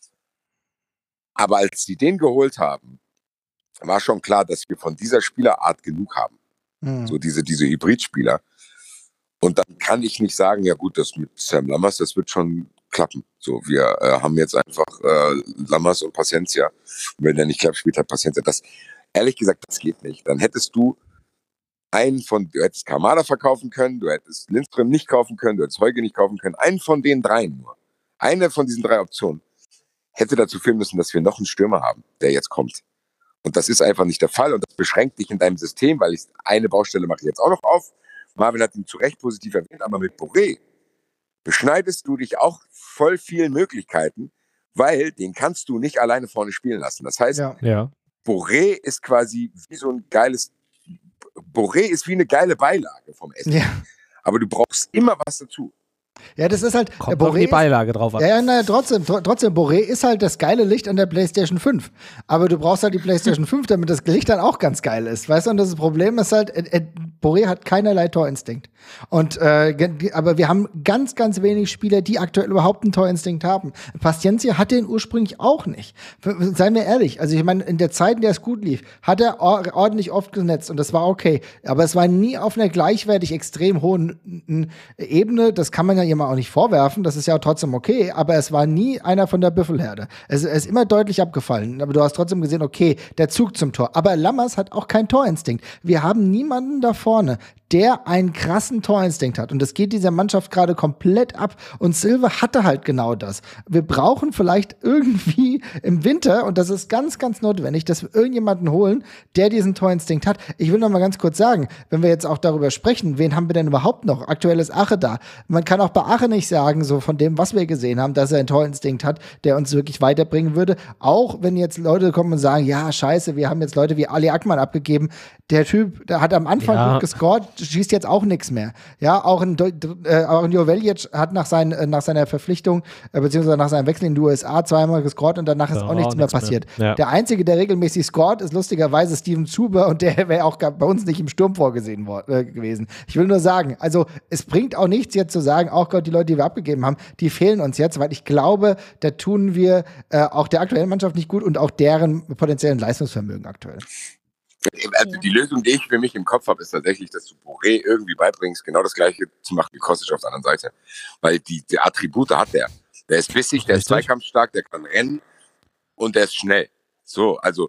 Aber als sie den geholt haben, war schon klar, dass wir von dieser Spielerart genug haben. Mhm. So diese, diese Hybridspieler. Und dann kann ich nicht sagen, ja gut, das mit Sam Lammers, das wird schon klappen. So, wir äh, haben jetzt einfach äh, Lammers und Paciencia. Und wenn der nicht klappt, spielt halt Paciencia. Das, ehrlich gesagt, das geht nicht. Dann hättest du einen von, du hättest Kamada verkaufen können, du hättest Lindström nicht kaufen können, du hättest Heuge nicht kaufen können. Einen von den dreien nur. Eine von diesen drei Optionen hätte dazu führen müssen, dass wir noch einen Stürmer haben, der jetzt kommt. Und das ist einfach nicht der Fall und das beschränkt dich in deinem System, weil ich eine Baustelle mache ich jetzt auch noch auf. Marvin hat ihn zu Recht positiv erwähnt, aber mit Boré beschneidest du dich auch voll vielen Möglichkeiten, weil den kannst du nicht alleine vorne spielen lassen. Das heißt, Ja. Ja. Boré ist quasi wie so ein geiles, Boré ist wie eine geile Beilage vom Essen. Ja. Aber du brauchst immer was dazu. Ja, das ist halt. Kommt der auf die Boré Beilage drauf an. Ja, ja, naja, trotzdem, tr- trotzdem, Boré ist halt das geile Licht an der PlayStation fünf. Aber du brauchst halt die PlayStation fünf, damit das Licht dann auch ganz geil ist. Weißt du, und das Problem ist halt, äh, äh, Boré hat keinerlei Torinstinkt. Und, äh, ge- aber wir haben ganz, ganz wenig Spieler, die aktuell überhaupt einen Torinstinkt haben. Paciencia hat den ursprünglich auch nicht. F- Seien wir ehrlich, also ich meine, in der Zeit, in der es gut lief, hat er or- ordentlich oft genetzt und das war okay. Aber es war nie auf einer gleichwertig extrem hohen n- Ebene. Das kann man ja immer auch nicht vorwerfen. Das ist ja trotzdem okay. Aber es war nie einer von der Büffelherde. Es, es ist immer deutlich abgefallen. Aber du hast trotzdem gesehen, okay, der Zug zum Tor. Aber Lammers hat auch keinen Torinstinkt. Wir haben niemanden da vorne, der einen krassen Torinstinkt hat. Und das geht dieser Mannschaft gerade komplett ab. Und Silva hatte halt genau das. Wir brauchen vielleicht irgendwie im Winter, und das ist ganz, ganz notwendig, dass wir irgendjemanden holen, der diesen Torinstinkt hat. Ich will noch mal ganz kurz sagen, wenn wir jetzt auch darüber sprechen, wen haben wir denn überhaupt noch? Aktuell ist Ache da. Man kann auch bei Ache nicht sagen, so von dem, was wir gesehen haben, dass er einen Torinstinkt hat, der uns wirklich weiterbringen würde. Auch wenn jetzt Leute kommen und sagen, ja, scheiße, wir haben jetzt Leute wie Ali Akman abgegeben. Der Typ, der hat am Anfang Ja. gut gescored, schießt jetzt auch nichts mehr. Ja, auch ein, äh, auch ein Joveljic hat nach, sein, äh, nach seiner Verpflichtung, äh, beziehungsweise nach seinem Wechsel in die U S A zweimal gescored und danach ist Ja, auch nichts auch mehr nichts mehr. passiert. Ja. Der Einzige, der regelmäßig scored, ist lustigerweise Steven Zuber und der wäre auch gar bei uns nicht im Sturm vorgesehen wor- äh, gewesen. Ich will nur sagen, also es bringt auch nichts jetzt zu sagen, auch Gott, die Leute, die wir abgegeben haben, die fehlen uns jetzt, weil ich glaube, da tun wir äh, auch der aktuellen Mannschaft nicht gut und auch deren potenziellen Leistungsvermögen aktuell. Also die Lösung, die ich für mich im Kopf habe, ist tatsächlich, dass du Boré irgendwie beibringst, genau das Gleiche zu machen wie Kostic auf der anderen Seite. Weil die, die Attribute hat der. Der ist bissig, der ist Richtig. zweikampfstark, der kann rennen und der ist schnell. So, also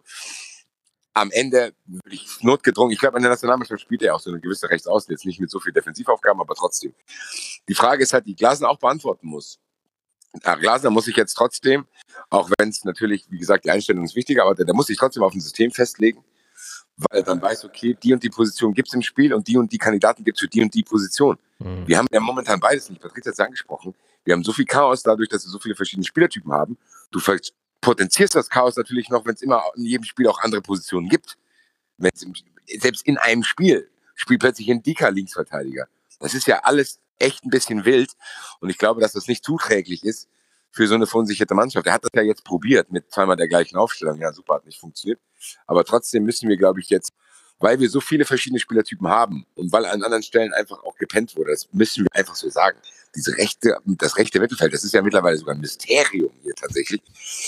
am Ende würde ich notgedrungen, ich glaube, in der Nationalmannschaft spielt er auch so eine gewisse Rechtsaußen, jetzt nicht mit so viel Defensivaufgaben, aber trotzdem. Die Frage ist halt, die Glasner auch beantworten muss. Ja, Glasner muss sich jetzt trotzdem, auch wenn es natürlich, wie gesagt, die Einstellung ist wichtiger, aber der, der muss sich trotzdem auf ein System festlegen, weil er dann weiß, okay, die und die Position gibt es im Spiel und die und die Kandidaten gibt es für die und die Position. Mhm. Wir haben ja momentan beides nicht. Patrick hat es ja angesprochen. Wir haben so viel Chaos dadurch, dass wir so viele verschiedene Spielertypen haben. Du potenzierst das Chaos natürlich noch, wenn es immer in jedem Spiel auch andere Positionen gibt. Wenn's im, selbst in einem Spiel spielt plötzlich ein Dika Linksverteidiger. Das ist ja alles echt ein bisschen wild und ich glaube, dass das nicht zuträglich ist für so eine verunsicherte Mannschaft. Er hat das ja jetzt probiert mit zweimal der gleichen Aufstellung. Ja, super, hat nicht funktioniert. Aber trotzdem müssen wir, glaube ich, jetzt, weil wir so viele verschiedene Spielertypen haben und weil an anderen Stellen einfach auch gepennt wurde, das müssen wir einfach so sagen. Diese rechte, das rechte Mittelfeld, das ist ja mittlerweile sogar ein Mysterium hier tatsächlich.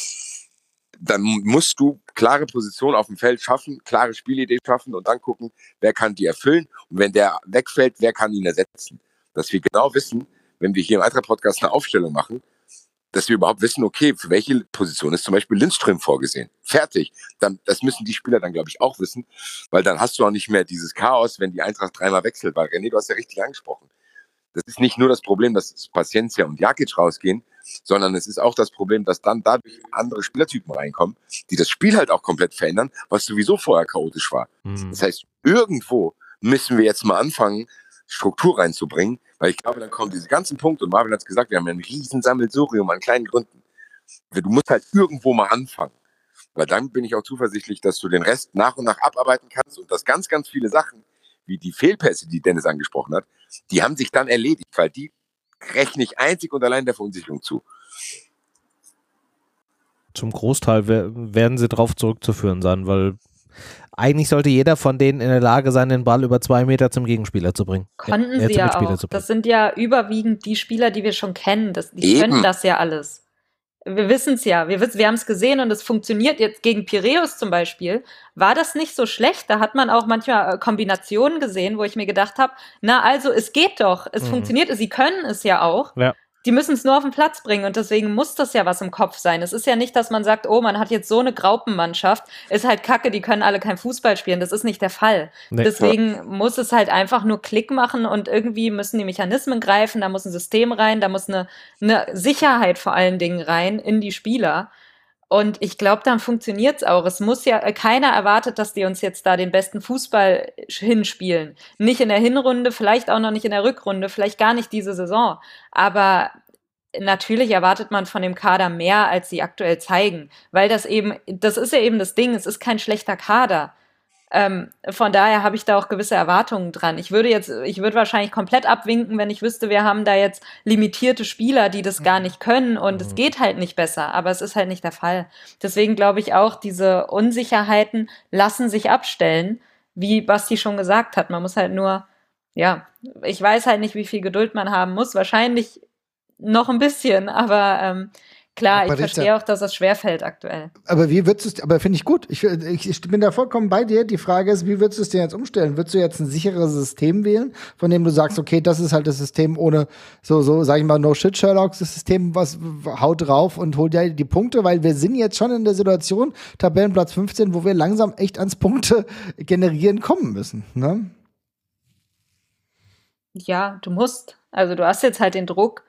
Dann musst du klare Positionen auf dem Feld schaffen, klare Spielidee schaffen und dann gucken, wer kann die erfüllen und wenn der wegfällt, wer kann ihn ersetzen. Dass wir genau wissen, wenn wir hier im Eintracht-Podcast eine Aufstellung machen, dass wir überhaupt wissen, okay, für welche Position ist zum Beispiel Lindström vorgesehen. Fertig. Dann, das müssen die Spieler dann, glaube ich, auch wissen, weil dann hast du auch nicht mehr dieses Chaos, wenn die Eintracht dreimal wechselt. Weil René, du hast ja richtig angesprochen. Das ist nicht nur das Problem, dass Paciencia und Jakic rausgehen, sondern es ist auch das Problem, dass dann dadurch andere Spielertypen reinkommen, die das Spiel halt auch komplett verändern, was sowieso vorher chaotisch war. Mhm. Das heißt, irgendwo müssen wir jetzt mal anfangen, Struktur reinzubringen, weil ich glaube, dann kommen diese ganzen Punkte, und Marvin hat es gesagt, wir haben ja ein riesen Sammelsurium an kleinen Gründen. Du musst halt irgendwo mal anfangen, weil dann bin ich auch zuversichtlich, dass du den Rest nach und nach abarbeiten kannst und dass ganz, ganz viele Sachen, wie die Fehlpässe, die Dennis angesprochen hat, die haben sich dann erledigt, weil die rechne ich einzig und allein der Verunsicherung zu. Zum Großteil wer- werden sie darauf zurückzuführen sein, weil eigentlich sollte jeder von denen in der Lage sein, den Ball über zwei Meter zum Gegenspieler zu bringen. Konnten Äh, sie zum ja Mitspieler auch. zu bringen. Das sind ja überwiegend die Spieler, die wir schon kennen. Das, die Eben. können das ja alles. Wir wissen es ja. Wir, wiss- wir haben es gesehen und es funktioniert jetzt gegen Piräus zum Beispiel. War das nicht so schlecht? Da hat man auch manchmal äh, Kombinationen gesehen, wo ich mir gedacht habe, na also, es geht doch. Es Mhm. funktioniert. Sie können es ja auch. Ja. die müssen es nur auf den Platz bringen und deswegen muss das ja was im Kopf sein. Es ist ja nicht, dass man sagt, oh, man hat jetzt so eine Graupenmannschaft, ist halt kacke, die können alle kein Fußball spielen. Das ist nicht der Fall. Nee. Deswegen muss es halt einfach nur Klick machen und irgendwie müssen die Mechanismen greifen, da muss ein System rein, da muss eine, eine Sicherheit vor allen Dingen rein in die Spieler. Und ich glaube, dann funktioniert's auch. Es muss ja, keiner erwartet, dass die uns jetzt da den besten Fußball hinspielen. Nicht in der Hinrunde, vielleicht auch noch nicht in der Rückrunde, vielleicht gar nicht diese Saison. Aber natürlich erwartet man von dem Kader mehr, als sie aktuell zeigen. Weil das eben, das ist ja eben das Ding, es ist kein schlechter Kader. Ähm, von daher habe ich da auch gewisse Erwartungen dran. Ich würde jetzt, ich würde wahrscheinlich komplett abwinken, wenn ich wüsste, wir haben da jetzt limitierte Spieler, die das gar nicht können und mhm. es geht halt nicht besser, aber es ist halt nicht der Fall. Deswegen glaube ich auch, diese Unsicherheiten lassen sich abstellen, wie Basti schon gesagt hat. Man muss halt nur, ja, ich weiß halt nicht, wie viel Geduld man haben muss. Wahrscheinlich noch ein bisschen, aber ähm, klar, aber ich verstehe auch, dass das schwerfällt aktuell. Aber wie würdest du es, aber finde ich gut. Ich, ich, ich bin da vollkommen bei dir. Die Frage ist, wie würdest du es denn jetzt umstellen? Würdest du jetzt ein sicheres System wählen, von dem du sagst, okay, das ist halt das System ohne, so, so, sag ich mal, No-Shit-Sherlock, das System, was haut drauf und holt ja die Punkte, weil wir sind jetzt schon in der Situation, Tabellenplatz fünfzehn, wo wir langsam echt ans Punkte generieren kommen müssen, ne? Ja, du musst. Also du hast jetzt halt den Druck,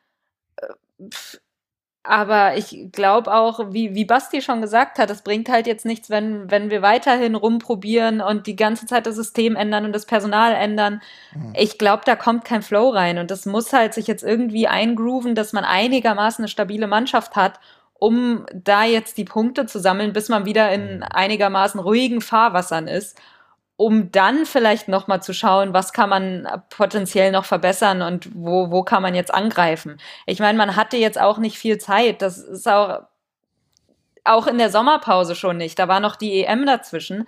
pff, aber ich glaube auch, wie, wie Basti schon gesagt hat, es bringt halt jetzt nichts, wenn, wenn wir weiterhin rumprobieren und die ganze Zeit das System ändern und das Personal ändern. Mhm. Ich glaube, da kommt kein Flow rein und das muss halt sich jetzt irgendwie eingrooven, dass man einigermaßen eine stabile Mannschaft hat, um da jetzt die Punkte zu sammeln, bis man wieder in einigermaßen ruhigen Fahrwassern ist, um dann vielleicht noch mal zu schauen, was kann man potenziell noch verbessern und wo, wo kann man jetzt angreifen. Ich meine, man hatte jetzt auch nicht viel Zeit. Das ist auch, auch in der Sommerpause schon nicht. Da war noch die E M dazwischen.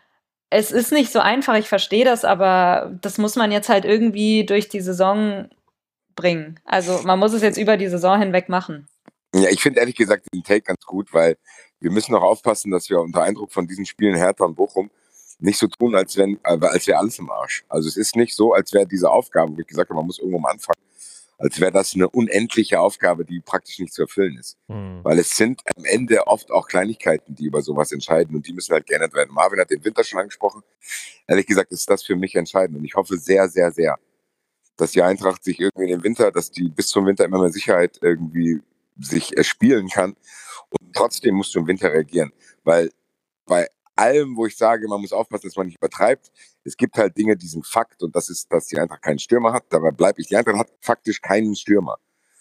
Es ist nicht so einfach, ich verstehe das, aber das muss man jetzt halt irgendwie durch die Saison bringen. Also man muss es jetzt über die Saison hinweg machen. Ja, ich finde ehrlich gesagt den Take ganz gut, weil wir müssen auch aufpassen, dass wir unter Eindruck von diesen Spielen Hertha und Bochum nicht so tun, als wenn, als wäre alles im Arsch. Also es ist nicht so, als wäre diese Aufgabe, wo ich gesagt habe, man muss irgendwo mal anfangen, als wäre das eine unendliche Aufgabe, die praktisch nicht zu erfüllen ist. Mhm. Weil es sind am Ende oft auch Kleinigkeiten, die über sowas entscheiden und die müssen halt geändert werden. Marvin hat den Winter schon angesprochen. Ehrlich gesagt ist das für mich entscheidend und ich hoffe sehr, sehr, sehr, dass die Eintracht sich irgendwie in den Winter, dass die bis zum Winter immer mehr Sicherheit irgendwie sich erspielen kann und trotzdem musst du im Winter reagieren, weil bei allem, wo ich sage, man muss aufpassen, dass man nicht übertreibt. Es gibt halt Dinge, die sind Fakt und das ist, dass die Eintracht keinen Stürmer hat. Dabei bleibe ich. Die Eintracht hat faktisch keinen Stürmer.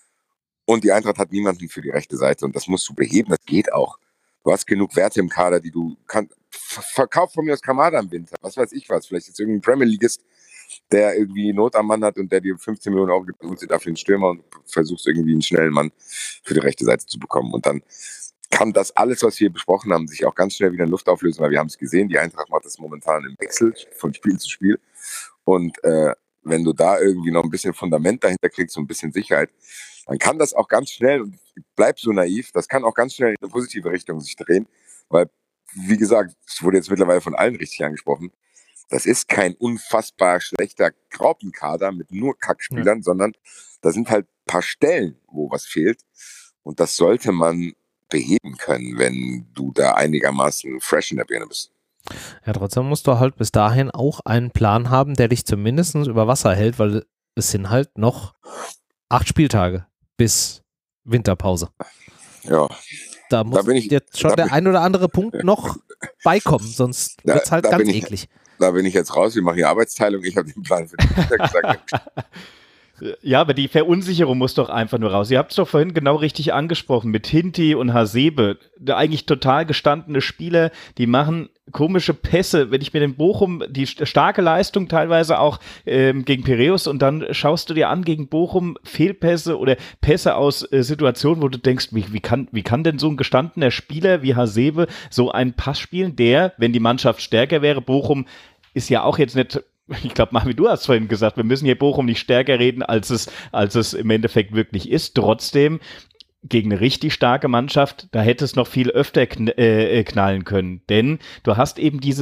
Und die Eintracht hat niemanden für die rechte Seite und das musst du beheben. Das geht auch. Du hast genug Werte im Kader, die du kannst. Verkauf von mir aus Kamada im Winter. Was weiß ich was. Vielleicht ist irgendein Premier Leagueist, der irgendwie Not am Mann hat und der dir fünfzehn Millionen Euro gibt und sie dafür einen Stürmer und versuchst irgendwie einen schnellen Mann für die rechte Seite zu bekommen. Und dann kann das alles, was wir besprochen haben, sich auch ganz schnell wieder in Luft auflösen, weil wir haben es gesehen, die Eintracht macht das momentan im Wechsel von Spiel zu Spiel und äh, wenn du da irgendwie noch ein bisschen Fundament dahinter kriegst und ein bisschen Sicherheit, dann kann das auch ganz schnell, und bleib so naiv, das kann auch ganz schnell in eine positive Richtung sich drehen, weil, wie gesagt, es wurde jetzt mittlerweile von allen richtig angesprochen, das ist kein unfassbar schlechter Graupenkader mit nur Kackspielern, ja. sondern da sind halt ein paar Stellen, wo was fehlt und das sollte man beheben können, wenn du da einigermaßen fresh in der Birne bist. Ja, trotzdem musst du halt bis dahin auch einen Plan haben, der dich zumindest über Wasser hält, weil es sind halt noch acht Spieltage bis Winterpause. Ja. Da muss da ich, jetzt schon der ein oder andere Punkt noch beikommen, sonst wird es halt da ganz ich, eklig. Da bin ich jetzt raus, wir machen hier Arbeitsteilung, ich habe den Plan für den Winter gesagt. Ja, aber die Verunsicherung muss doch einfach nur raus. Ihr habt es doch vorhin genau richtig angesprochen mit Hinti und Hasebe. Eigentlich total gestandene Spieler, die machen komische Pässe. Wenn ich mir den Bochum, die starke Leistung teilweise auch ähm, gegen Piräus und dann schaust du dir an gegen Bochum Fehlpässe oder Pässe aus äh, Situationen, wo du denkst, wie, wie, kann, wie kann denn so ein gestandener Spieler wie Hasebe so einen Pass spielen, der, wenn die Mannschaft stärker wäre, Bochum ist ja auch jetzt nicht... Ich glaube, Marvin, du hast vorhin gesagt, wir müssen hier Bochum nicht stärker reden, als es, als es im Endeffekt wirklich ist. Trotzdem, gegen eine richtig starke Mannschaft, da hätte es noch viel öfter kn- äh, knallen können. Denn du hast eben diese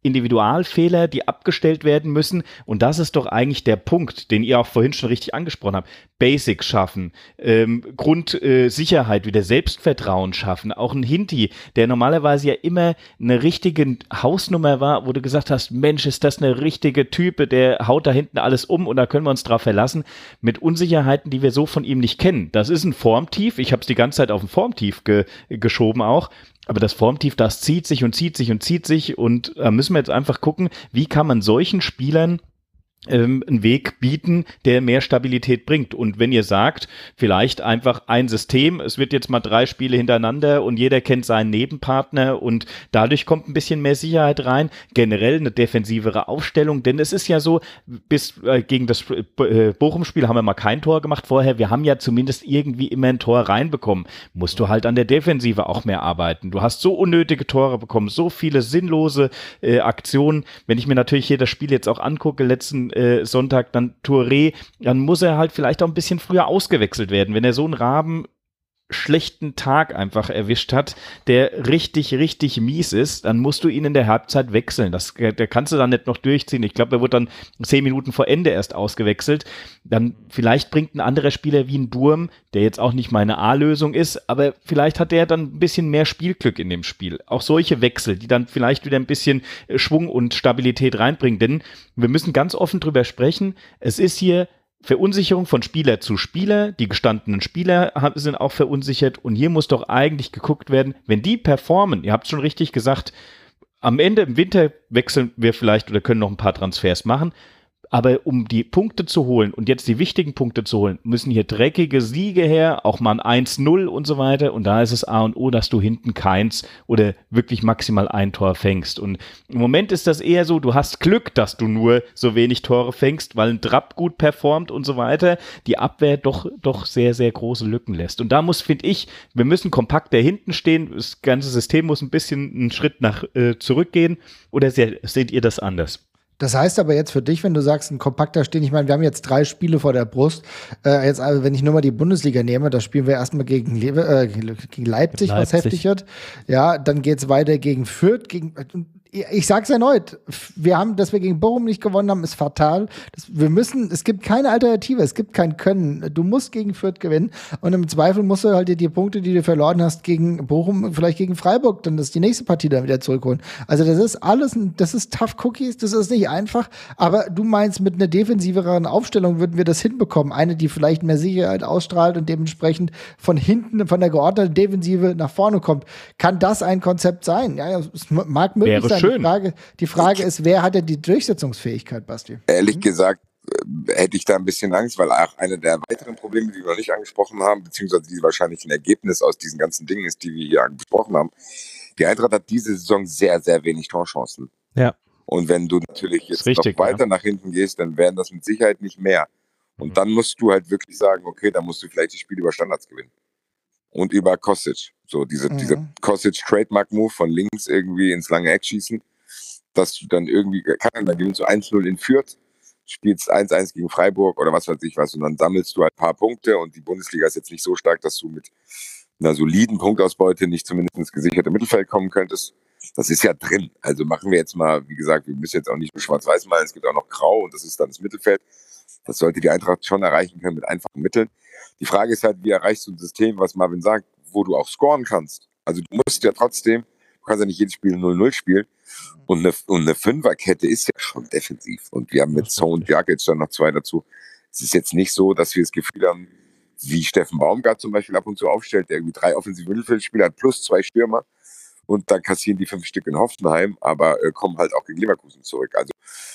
Individualfehler, die abgestellt werden müssen. Und das ist doch eigentlich der Punkt, den ihr auch vorhin schon richtig angesprochen habt. Basics schaffen, ähm, Grundsicherheit, äh, wieder Selbstvertrauen schaffen. Auch ein Hinti, der normalerweise ja immer eine richtige Hausnummer war, wo du gesagt hast, Mensch, ist das eine richtige Type, der haut da hinten alles um und da können wir uns drauf verlassen. Mit Unsicherheiten, die wir so von ihm nicht kennen. Das ist ein Formtief. Ich habe es die ganze Zeit auf ein Formtief ge- geschoben auch. Aber das Formtief, das zieht sich und zieht sich und zieht sich und da äh, müssen wir jetzt einfach gucken, wie kann man solchen Spielern ähm, einen Weg bieten, der mehr Stabilität bringt. Und wenn ihr sagt, vielleicht einfach ein System, es wird jetzt mal drei Spiele hintereinander und jeder kennt seinen Nebenpartner und dadurch kommt ein bisschen mehr Sicherheit rein, generell eine defensivere Aufstellung, denn es ist ja so, bis äh, gegen das äh, Bochum-Spiel haben wir mal kein Tor gemacht vorher, wir haben ja zumindest irgendwie immer ein Tor reinbekommen. Musst du halt an der Defensive auch mehr arbeiten. Du hast so unnötige Tore bekommen, so viele sinnlose äh, Aktionen. Wenn ich mir natürlich hier das Spiel jetzt auch angucke, letzten äh, Sonntag, dann Touré, dann muss er halt vielleicht auch ein bisschen früher ausgewechselt werden. Wenn er so einen Raben schlechten Tag einfach erwischt hat, der richtig, richtig mies ist, dann musst du ihn in der Halbzeit wechseln. Das, der kannst du dann nicht noch durchziehen. Ich glaube, er wurde dann zehn Minuten vor Ende erst ausgewechselt. Dann vielleicht bringt ein anderer Spieler wie ein Durm, der jetzt auch nicht meine A-Lösung ist, aber vielleicht hat der dann ein bisschen mehr Spielglück in dem Spiel. Auch solche Wechsel, die dann vielleicht wieder ein bisschen Schwung und Stabilität reinbringen. Denn wir müssen ganz offen drüber sprechen. Es ist hier Verunsicherung von Spieler zu Spieler, die gestandenen Spieler sind auch verunsichert und hier muss doch eigentlich geguckt werden, wenn die performen, ihr habt es schon richtig gesagt, am Ende im Winter wechseln wir vielleicht oder können noch ein paar Transfers machen, aber um die Punkte zu holen und jetzt die wichtigen Punkte zu holen, müssen hier dreckige Siege her, auch mal ein eins null und so weiter und da ist es A und O, dass du hinten keins oder wirklich maximal ein Tor fängst und im Moment ist das eher so, du hast Glück, dass du nur so wenig Tore fängst, weil ein Trapp gut performt und so weiter, die Abwehr doch, doch sehr, sehr große Lücken lässt und da muss, finde ich, wir müssen kompakt da hinten stehen, das ganze System muss ein bisschen einen Schritt nach äh, zurückgehen oder se- seht ihr das anders? Das heißt aber jetzt für dich, wenn du sagst, ein kompakter Stehen, ich meine, wir haben jetzt drei Spiele vor der Brust. Äh, jetzt, also wenn ich nur mal die Bundesliga nehme, da spielen wir erstmal gegen, Lever, äh, gegen Leipzig, Leipzig, was heftig wird. Ja, dann geht's weiter gegen Fürth, gegen, ich sag's erneut, wir haben, dass wir gegen Bochum nicht gewonnen haben, ist fatal. Das, wir müssen, es gibt keine Alternative, es gibt kein Können. Du musst gegen Fürth gewinnen und im Zweifel musst du halt die, die Punkte, die du verloren hast gegen Bochum, vielleicht gegen Freiburg, dann ist die nächste Partie dann wieder zurückholen. Also das ist alles, das ist tough cookies, das ist nicht einfach, aber du meinst, mit einer defensiveren Aufstellung würden wir das hinbekommen. Eine, die vielleicht mehr Sicherheit ausstrahlt und dementsprechend von hinten, von der geordneten Defensive nach vorne kommt. Kann das ein Konzept sein? Ja, es mag möglich Wäre sein. schön. Die Frage, die Frage ist, wer hat denn die Durchsetzungsfähigkeit, Basti? Ehrlich gesagt äh, hätte ich da ein bisschen Angst, weil auch eine der weiteren Probleme, die wir noch nicht angesprochen haben, beziehungsweise die wahrscheinlich ein Ergebnis aus diesen ganzen Dingen ist, die wir hier besprochen haben. Die Eintracht hat diese Saison sehr, sehr wenig Torchancen. Ja. Und wenn du natürlich jetzt richtig, noch weiter ja. nach hinten gehst, dann werden das mit Sicherheit nicht mehr. Und Mhm. dann musst du halt wirklich sagen, okay, dann musst du vielleicht das Spiel über Standards gewinnen. Und über Kostic. So diese, Mhm. diese Kostic-Trademark-Move von links irgendwie ins lange Eck schießen, dass du dann irgendwie, kann, dann gewinnst du eins null in Fürth, spielst eins eins gegen Freiburg oder was weiß ich was und dann sammelst du halt ein paar Punkte und die Bundesliga ist jetzt nicht so stark, dass du mit einer soliden Punktausbeute nicht zumindest ins gesicherte Mittelfeld kommen könntest. Das ist ja drin. Also machen wir jetzt mal, wie gesagt, wir müssen jetzt auch nicht nur schwarz-weiß malen, es gibt auch noch grau und das ist dann das Mittelfeld. Das sollte die Eintracht schon erreichen können mit einfachen Mitteln. Die Frage ist halt, wie erreichst du ein System, was Marvin sagt, wo du auch scoren kannst. Also du musst ja trotzdem, du kannst ja nicht jedes Spiel null null spielen und eine, und eine Fünferkette ist ja schon defensiv und wir haben mit So und Jakic dann noch zwei dazu. Es ist jetzt nicht so, dass wir das Gefühl haben, wie Steffen Baumgart zum Beispiel ab und zu aufstellt, der irgendwie drei offensive Mittelfeldspieler hat plus zwei Stürmer und dann kassieren die fünf Stück in Hoffenheim, aber äh, kommen halt auch gegen Leverkusen zurück. Also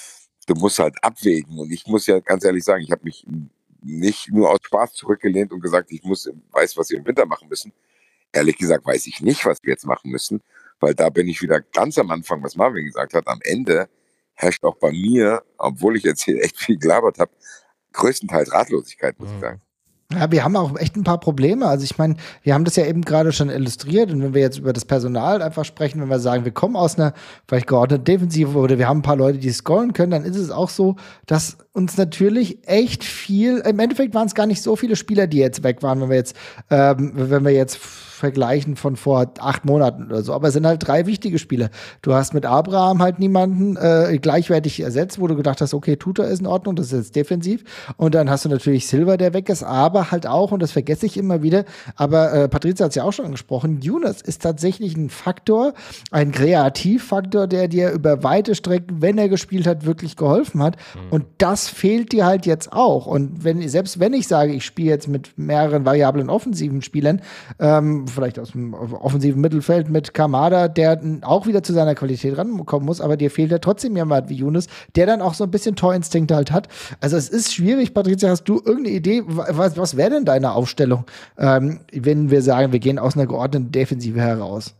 du musst halt abwägen und ich muss ja ganz ehrlich sagen, ich habe mich nicht nur aus Spaß zurückgelehnt und gesagt, ich muss, weiß, was wir im Winter machen müssen. Ehrlich gesagt weiß ich nicht, was wir jetzt machen müssen, weil da bin ich wieder ganz am Anfang, was Marvin gesagt hat, am Ende herrscht auch bei mir, obwohl ich jetzt hier echt viel gelabert habe, größtenteils Ratlosigkeit, muss ich sagen. Ja, wir haben auch echt ein paar Probleme. Also ich meine, wir haben das ja eben gerade schon illustriert und wenn wir jetzt über das Personal einfach sprechen, wenn wir sagen, wir kommen aus einer vielleicht geordneten Defensive oder wir haben ein paar Leute, die scoren können, dann ist es auch so, dass uns natürlich echt viel, im Endeffekt waren es gar nicht so viele Spieler, die jetzt weg waren, wenn wir jetzt, ähm, wenn wir jetzt vergleichen von vor acht Monaten oder so. Aber es sind halt drei wichtige Spieler. Du hast mit Abraham halt niemanden äh, gleichwertig ersetzt, wo du gedacht hast, okay, Tuta ist in Ordnung, das ist jetzt defensiv. Und dann hast du natürlich Silva, der weg ist, aber halt auch, und das vergesse ich immer wieder, aber äh, Patrizia hat es ja auch schon angesprochen, Younes ist tatsächlich ein Faktor, ein Kreativfaktor, der dir über weite Strecken, wenn er gespielt hat, wirklich geholfen hat. Mhm. Und das fehlt dir halt jetzt auch. Und wenn, selbst wenn ich sage, ich spiele jetzt mit mehreren variablen offensiven Spielern, ähm, vielleicht aus dem offensiven Mittelfeld mit Kamada, der auch wieder zu seiner Qualität rankommen muss, aber dir fehlt ja trotzdem jemand wie Younes, der dann auch so ein bisschen Torinstinkt halt hat. Also es ist schwierig. Patrizia, hast du irgendeine Idee, was, was wäre denn deine Aufstellung, ähm, wenn wir sagen, wir gehen aus einer geordneten Defensive heraus?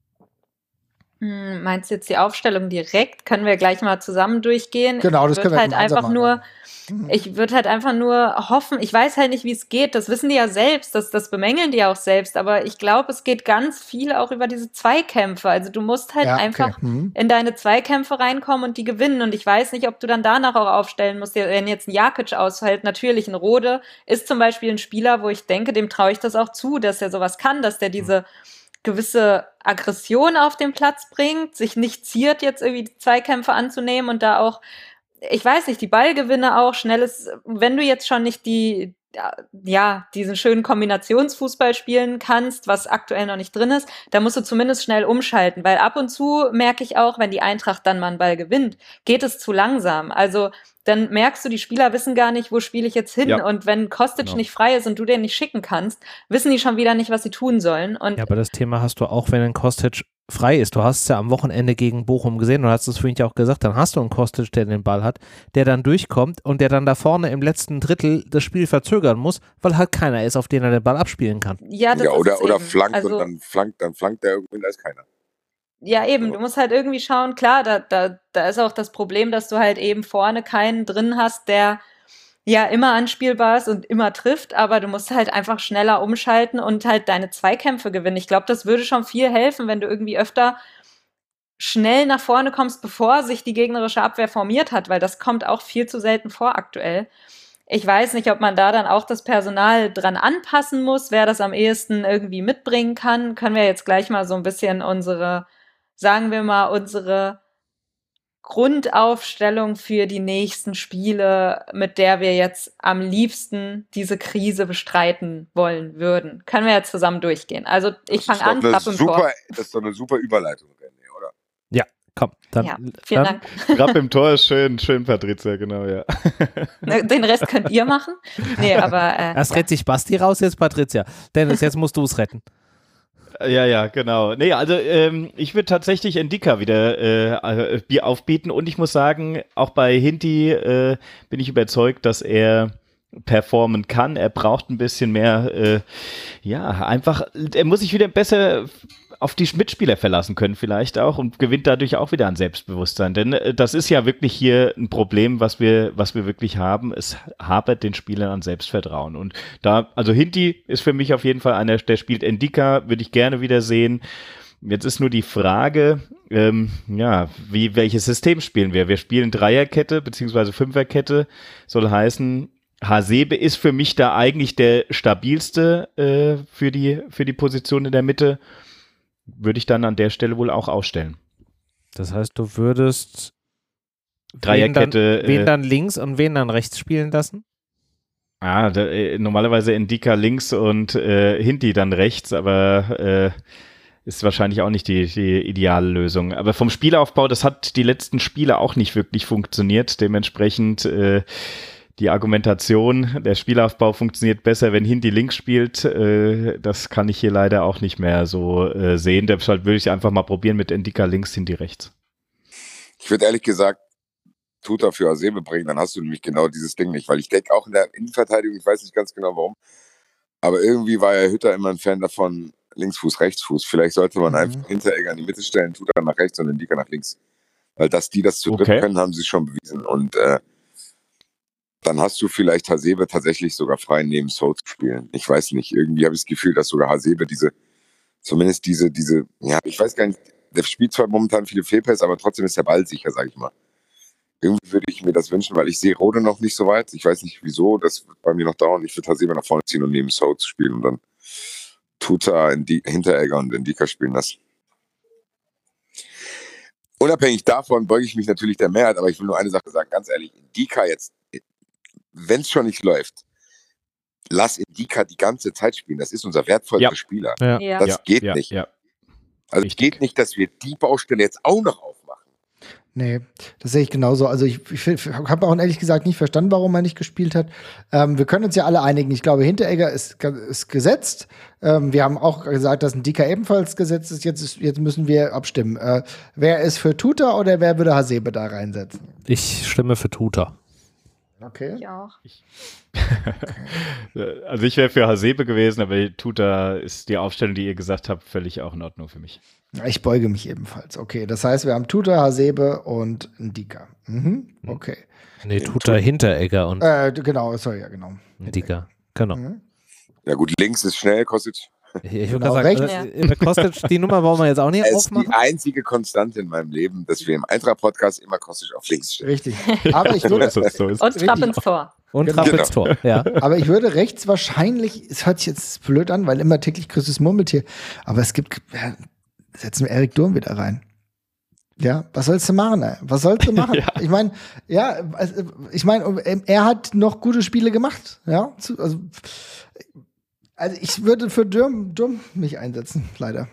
Hm, meinst du jetzt die Aufstellung direkt? Können wir gleich mal zusammen durchgehen? Genau, das ich können wir halt einfach machen, nur ja. Ich würde halt einfach nur hoffen, ich weiß halt nicht, wie es geht, das wissen die ja selbst, das, das bemängeln die auch selbst, aber ich glaube, es geht ganz viel auch über diese Zweikämpfe, also du musst halt Ja, okay. einfach Mhm. in deine Zweikämpfe reinkommen und die gewinnen und ich weiß nicht, ob du dann danach auch aufstellen musst, wenn jetzt ein Jakic ausfällt, natürlich ein Rode ist zum Beispiel ein Spieler, wo ich denke, dem traue ich das auch zu, dass er sowas kann, dass der diese gewisse Aggression auf den Platz bringt, sich nicht ziert, jetzt irgendwie die Zweikämpfe anzunehmen und da auch, ich weiß nicht, die Ballgewinne auch, schnelles, wenn du jetzt schon nicht die, ja, diesen schönen Kombinationsfußball spielen kannst, was aktuell noch nicht drin ist, da musst du zumindest schnell umschalten, weil ab und zu merke ich auch, wenn die Eintracht dann mal einen Ball gewinnt, geht es zu langsam. Also dann merkst du, die Spieler wissen gar nicht, wo spiele ich jetzt hin. Ja. Und wenn Kostic Genau. nicht frei ist und du den nicht schicken kannst, wissen die schon wieder nicht, was sie tun sollen. Und Ja, aber das Thema hast du auch, wenn ein Kostic frei ist. Du hast es ja am Wochenende gegen Bochum gesehen und hast es vorhin ja auch gesagt, dann hast du einen Kostic, der den Ball hat, der dann durchkommt und der dann da vorne im letzten Drittel das Spiel verzögern muss, weil halt keiner ist, auf den er den Ball abspielen kann. ja, das Ja, oder, ist es oder eben. flankt Also, und dann flankt, dann flankt der irgendwo, da ist keiner. ja, eben, du musst halt irgendwie schauen, klar, da, da, da ist auch das Problem, dass du halt eben vorne keinen drin hast, der ja immer anspielbar ist und immer trifft, aber du musst halt einfach schneller umschalten und halt deine Zweikämpfe gewinnen. Ich glaube, das würde schon viel helfen, wenn du irgendwie öfter schnell nach vorne kommst, bevor sich die gegnerische Abwehr formiert hat, weil das kommt auch viel zu selten vor aktuell. Ich weiß nicht, ob man da dann auch das Personal dran anpassen muss, wer das am ehesten irgendwie mitbringen kann. Können wir jetzt gleich mal so ein bisschen unsere, sagen wir mal, unsere Grundaufstellung für die nächsten Spiele, mit der wir jetzt am liebsten diese Krise bestreiten wollen würden. Können wir jetzt zusammen durchgehen. Also ich fange an, Trapp im Tor. Das ist doch eine super Überleitung, René, oder? Ja, komm. Dann, Ja, vielen dann, Dank. Trapp im Tor ist schön, schön, Patrizia, genau, ja. Den Rest könnt ihr machen. Nee, aber äh, Erst rettet sich Basti raus, jetzt Patrizia. Dennis, jetzt musst du es retten. Ja, ja, genau. Nee, also ähm, ich würde tatsächlich Ndicka wieder äh, äh, aufbieten und ich muss sagen, auch bei Hinti äh, bin ich überzeugt, dass er performen kann. Er braucht ein bisschen mehr, äh, ja, einfach, er muss sich wieder besser auf die Mitspieler verlassen können vielleicht auch und gewinnt dadurch auch wieder an Selbstbewusstsein. Denn äh, das ist ja wirklich hier ein Problem, was wir, was wir wirklich haben. Es hapert den Spielern an Selbstvertrauen. Und da, also Hinti ist für mich auf jeden Fall einer, der spielt Ndicka, würde ich gerne wieder sehen. Jetzt ist nur die Frage, ähm, ja, wie, welches System spielen wir? Wir spielen Dreierkette beziehungsweise Fünferkette, soll heißen, Hasebe ist für mich da eigentlich der stabilste äh, für die, für die Position in der Mitte. Würde ich dann an der Stelle wohl auch ausstellen. Das heißt, du würdest Dreierkette. Wen dann, wen äh, dann links und wen dann rechts spielen lassen? Ah, da, äh, normalerweise Ndicka links und äh, Hinti dann rechts, aber äh, ist wahrscheinlich auch nicht die, die ideale Lösung. Aber vom Spielaufbau, das hat die letzten Spiele auch nicht wirklich funktioniert. Dementsprechend äh, die Argumentation, der Spielaufbau funktioniert besser, wenn Hinti links spielt, äh, das kann ich hier leider auch nicht mehr so äh, sehen. Deshalb würde ich einfach mal probieren mit Ndicka links, Hinti rechts. Ich würde ehrlich gesagt Tuta für Hasebe bringen, dann hast du nämlich genau dieses Ding nicht, weil ich denke auch in der Innenverteidigung, ich weiß nicht ganz genau warum, aber irgendwie war ja Hütter immer ein Fan davon, Linksfuß, Rechtsfuß. Vielleicht sollte man mhm. einfach Hinteregger in die Mitte stellen, Tuta nach rechts und Ndicka nach links. Weil dass die das zu dritt Okay. können, haben sie schon bewiesen. Und äh, dann hast du vielleicht Hasebe tatsächlich sogar frei neben So zu spielen. Ich weiß nicht, irgendwie habe ich das Gefühl, dass sogar Hasebe diese, zumindest diese, diese, ja, ich weiß gar nicht, der spielt zwar momentan viele Fehlpässe, aber trotzdem ist der Ball sicher, sag ich mal. irgendwie würde ich mir das wünschen, weil ich sehe Rode noch nicht so weit. Ich weiß nicht wieso, das wird bei mir noch dauern. Ich würde Hasebe nach vorne ziehen und neben So zu spielen und dann Tuta, Hinteregger und Ndika spielen lassen. Unabhängig davon beuge ich mich natürlich der Mehrheit, aber ich will nur eine Sache sagen, ganz ehrlich, Ndika jetzt, wenn es schon nicht läuft, lass Ndika die ganze Zeit spielen. Das ist unser wertvollster Ja. Spieler. Ja. Ja. Das Ja, geht ja, nicht. Ja. Also es geht nicht, dass wir die Baustelle jetzt auch noch aufmachen. Nee, das sehe ich genauso. Also ich, ich, ich habe auch ehrlich gesagt nicht verstanden, warum er nicht gespielt hat. Ähm, wir können uns ja alle einigen. Ich glaube, Hinteregger ist, ist gesetzt. Ähm, wir haben auch gesagt, dass ein Ndika ebenfalls gesetzt ist. Jetzt, ist, jetzt müssen wir abstimmen. Äh, wer ist für Tuta oder wer würde Hasebe da reinsetzen? Ich stimme für Tuta. Okay. Ich auch. Also ich wäre für Hasebe gewesen, aber Tuta ist die Aufstellung, die ihr gesagt habt, völlig auch in Ordnung für mich. Ich beuge mich ebenfalls. Okay, das heißt, wir haben Tuta, Hasebe und Ndika. Mhm. Okay. Nee, Tuta, Hinteregger und Äh, genau, sorry, ja, genau. Ndika. Genau. Mhm. Ja gut, links ist schnell, kostet. Ich, ich Genau, würde rechts. sagen, äh, äh, Kostic, die Nummer wollen wir jetzt auch nicht Es ist die aufmachen. einzige Konstante in meinem Leben, dass wir im Eintracht-Podcast immer Kostic auf links stellen. Richtig. Aber ich würde, So, so ist Und Trapp Richtig. ins Tor. Und Genau. Trapp ins Tor. Ja. aber ich würde rechts wahrscheinlich, es hört sich jetzt blöd an, weil immer täglich grüßt das Murmeltier, aber es gibt, ja, setzen wir Erik Durm wieder rein. Ja, was sollst du machen, ey? Was sollst du machen? Ja. Ich meine, ja, also, ich meine, er hat noch gute Spiele gemacht, ja, zu- also, also ich würde für Durm, Durm mich einsetzen, leider.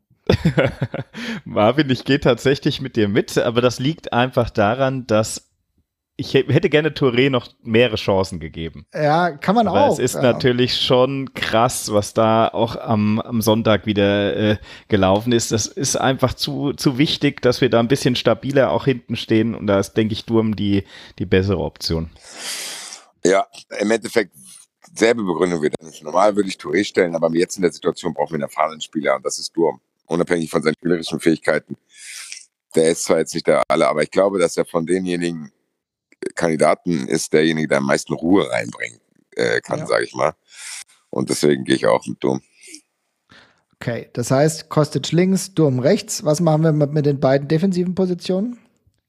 Marvin, ich gehe tatsächlich mit dir mit, aber das liegt einfach daran, dass ich hä- hätte gerne Touré noch mehrere Chancen gegeben. Ja, kann man Aber auch. es ist ja. natürlich schon krass, was da auch am, am Sonntag wieder äh, gelaufen ist. Das ist einfach zu, zu wichtig, dass wir da ein bisschen stabiler auch hinten stehen. Und da ist, denke ich, Durm die, die bessere Option. Ja, im Endeffekt selbe Begründung wieder. Normal würde ich Touré stellen, aber jetzt in der Situation brauchen wir einen erfahrenen Spieler und das ist Durm. Unabhängig von seinen spielerischen Fähigkeiten. Der ist zwar jetzt nicht der alle, aber ich glaube, dass er von denjenigen Kandidaten ist derjenige, der am meisten Ruhe reinbringen äh, kann, Ja. sage ich mal. Und deswegen gehe ich auch mit Durm. Okay, das heißt, Kostic links, Durm rechts. Was machen wir mit, mit den beiden defensiven Positionen?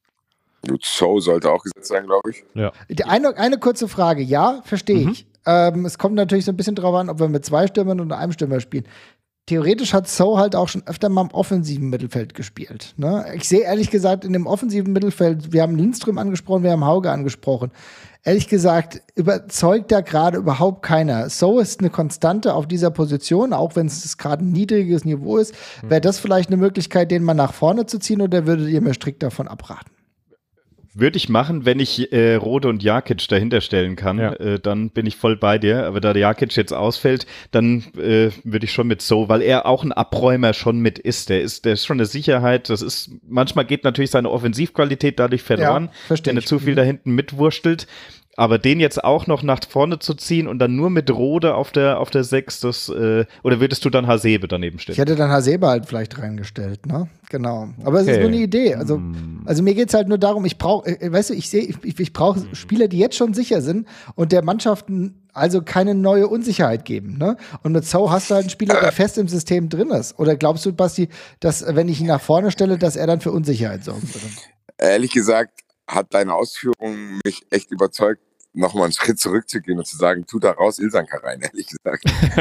So sollte auch gesetzt sein, glaube ich. Ja. Die Eine, eine kurze Frage, ja, verstehe Mhm. ich. Ähm, es kommt natürlich so ein bisschen drauf an, ob wir mit zwei Stürmern oder einem Stürmer spielen. Theoretisch hat So halt auch schon öfter mal im offensiven Mittelfeld gespielt. Ne? Ich sehe ehrlich gesagt in dem offensiven Mittelfeld, wir haben Lindström angesprochen, wir haben Hauge angesprochen. Ehrlich gesagt, überzeugt da gerade überhaupt keiner. So ist eine Konstante auf dieser Position, auch wenn es gerade ein niedriges Niveau ist. Wäre das vielleicht eine Möglichkeit, den mal nach vorne zu ziehen, oder würdet ihr mir strikt davon abraten? Würde ich machen, wenn ich äh, Rode und Jakic dahinter stellen kann, Ja. äh, dann bin ich voll bei dir. Aber da der Jakic jetzt ausfällt, dann äh, würde ich schon mit So, weil er auch ein Abräumer schon mit ist. Der ist, der ist schon eine Sicherheit. Das ist, manchmal geht natürlich seine Offensivqualität dadurch verloren, verstehe wenn er ich. zu viel da hinten mitwurschtelt. Aber den jetzt auch noch nach vorne zu ziehen und dann nur mit Rode auf der auf der sechs, das äh, oder würdest du dann Hasebe daneben Ich stehen? hätte dann Hasebe halt vielleicht reingestellt, ne? Genau. Aber es ist Okay. nur eine Idee. Also, Hm. also mir geht es halt nur darum, ich brauche, äh, weißt du, ich sehe, ich, ich brauche Spieler, die jetzt schon sicher sind und der Mannschaften also keine neue Unsicherheit geben, ne? Und mit So hast du halt einen Spieler, der fest im System drin ist. Oder glaubst du, Basti, dass, äh, wenn ich ihn nach vorne stelle, dass er dann für Unsicherheit sorgen würde? Ehrlich gesagt hat deine Ausführung mich echt überzeugt, nochmal einen Schritt zurückzugehen und zu sagen, tut da raus Ilsanka rein, ehrlich gesagt.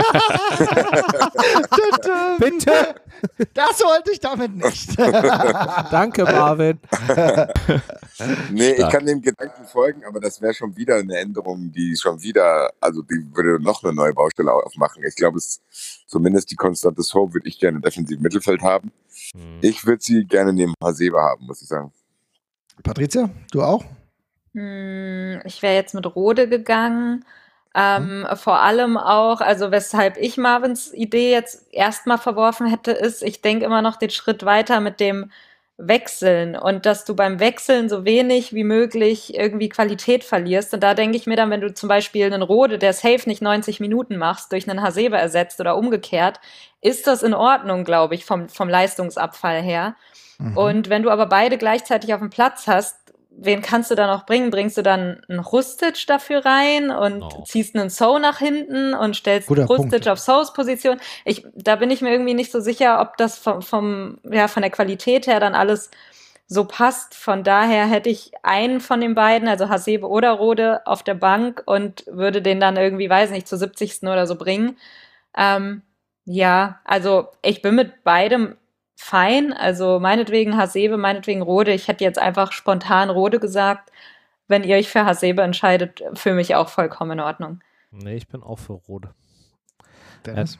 Bitte. Das wollte ich damit nicht. Danke, Marvin. Nee, ich Stark. kann dem Gedanken folgen, aber das wäre schon wieder eine Änderung, die schon wieder, also die würde noch eine neue Baustelle aufmachen. Ich glaube, es zumindest die Konstante So würde ich gerne im defensiven Mittelfeld haben. Ich würde sie gerne neben Hasebe haben, muss ich sagen. Patricia, du auch? Hm, Ich wäre jetzt mit Rode gegangen. Ähm, Vor allem auch, also weshalb ich Marvins Idee jetzt erstmal verworfen hätte, ist, ich denke immer noch den Schritt weiter mit dem Wechseln und dass du beim Wechseln so wenig wie möglich irgendwie Qualität verlierst. Und da denke ich mir dann, wenn du zum Beispiel einen Rode, der safe nicht neunzig Minuten machst, durch einen Hasebe ersetzt oder umgekehrt, ist das in Ordnung, glaube ich, vom, vom Leistungsabfall her. Mhm. Und wenn du aber beide gleichzeitig auf dem Platz hast, wen kannst du da noch bringen? Bringst du dann einen Rustic dafür rein und Oh. ziehst einen So nach hinten und stellst Guter Rustic Punkt. auf So's Position? Ich, da bin ich mir irgendwie nicht so sicher, ob das vom, vom, ja, von der Qualität her dann alles so passt. Von daher hätte ich einen von den beiden, also Hasebe oder Rode, auf der Bank und würde den dann irgendwie, weiß nicht, zur siebzigsten oder so bringen. Ähm, ja, also ich bin mit beidem fein. Also meinetwegen Hasebe, meinetwegen Rode. Ich hätte jetzt einfach spontan Rode gesagt. Wenn ihr euch für Hasebe entscheidet, für mich auch vollkommen in Ordnung. Nee, ich bin auch für Rode. Dennis?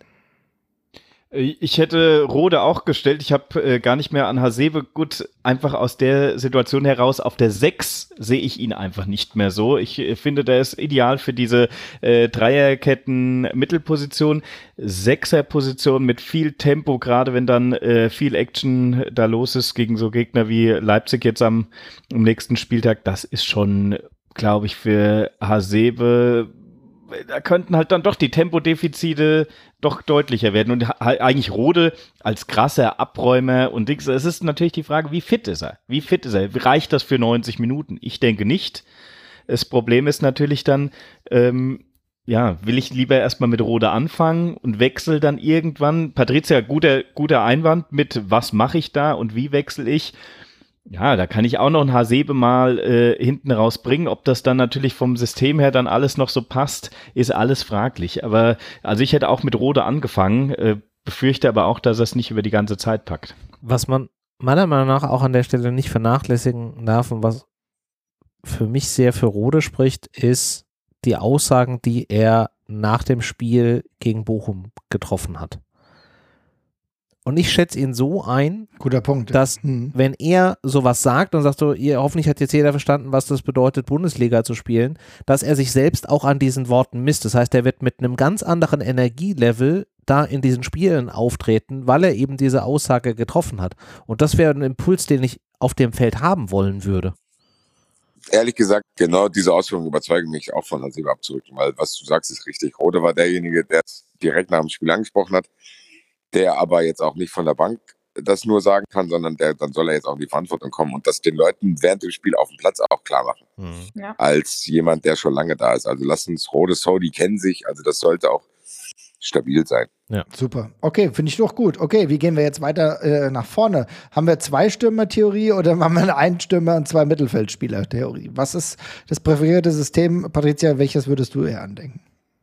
Ich hätte Rode auch gestellt. Ich habe äh, gar nicht mehr an Hasebe. Gut, einfach aus der Situation heraus, auf der sechs sehe ich ihn einfach nicht mehr so. Ich äh, finde, der ist ideal für diese äh, Dreierketten-Mittelposition. Sechser-Position mit viel Tempo, gerade wenn dann äh, viel Action da los ist gegen so Gegner wie Leipzig jetzt am, am nächsten Spieltag. Das ist schon, glaube ich, für Hasebe, da könnten halt dann doch die Tempodefizite doch deutlicher werden. Und ha- eigentlich Rode als krasser Abräumer und Dings, es ist natürlich die Frage, wie fit ist er? Wie fit ist er? Reicht das für neunzig Minuten? Ich denke nicht. Das Problem ist natürlich dann, ähm, ja, will ich lieber erstmal mit Rode anfangen und wechsle dann irgendwann. Patricia, guter, guter Einwand mit, was mache ich da und wie wechsle ich? Ja, da kann ich auch noch ein Hasebe mal äh, hinten rausbringen. Ob das dann natürlich vom System her dann alles noch so passt, ist alles fraglich. Aber also ich hätte auch mit Rode angefangen, äh, befürchte aber auch, dass er es nicht über die ganze Zeit packt. Was man meiner Meinung nach auch an der Stelle nicht vernachlässigen darf und was für mich sehr für Rode spricht, ist die Aussagen, die er nach dem Spiel gegen Bochum getroffen hat. Und ich schätze ihn so ein, Guter Punkt. dass Hm. wenn er sowas sagt und sagt so, ihr, hoffentlich hat jetzt jeder verstanden, was das bedeutet, Bundesliga zu spielen, dass er sich selbst auch an diesen Worten misst. Das heißt, er wird mit einem ganz anderen Energielevel da in diesen Spielen auftreten, weil er eben diese Aussage getroffen hat. Und das wäre ein Impuls, den ich auf dem Feld haben wollen würde. Ehrlich gesagt, genau diese Ausführungen überzeugen mich auch von Hasebe abzurücken, weil was du sagst, ist richtig. Rode war derjenige, der es direkt nach dem Spiel angesprochen hat, der aber jetzt auch nicht von der Bank das nur sagen kann, sondern der, dann soll er jetzt auch in die Verantwortung kommen und das den Leuten während dem Spiel auf dem Platz auch klar machen. Mhm. Ja. Als jemand, der schon lange da ist. Also lass uns, Rode, So, die kennen sich, also das sollte auch stabil sein. Super. Okay, finde ich doch gut. Okay, wie gehen wir jetzt weiter äh, nach vorne? Haben wir zwei Stürmer-Theorie oder haben wir eine Einstürmer- und zwei Mittelfeldspieler-Theorie? Was ist das präferierte System? Patricia, welches würdest du eher andenken?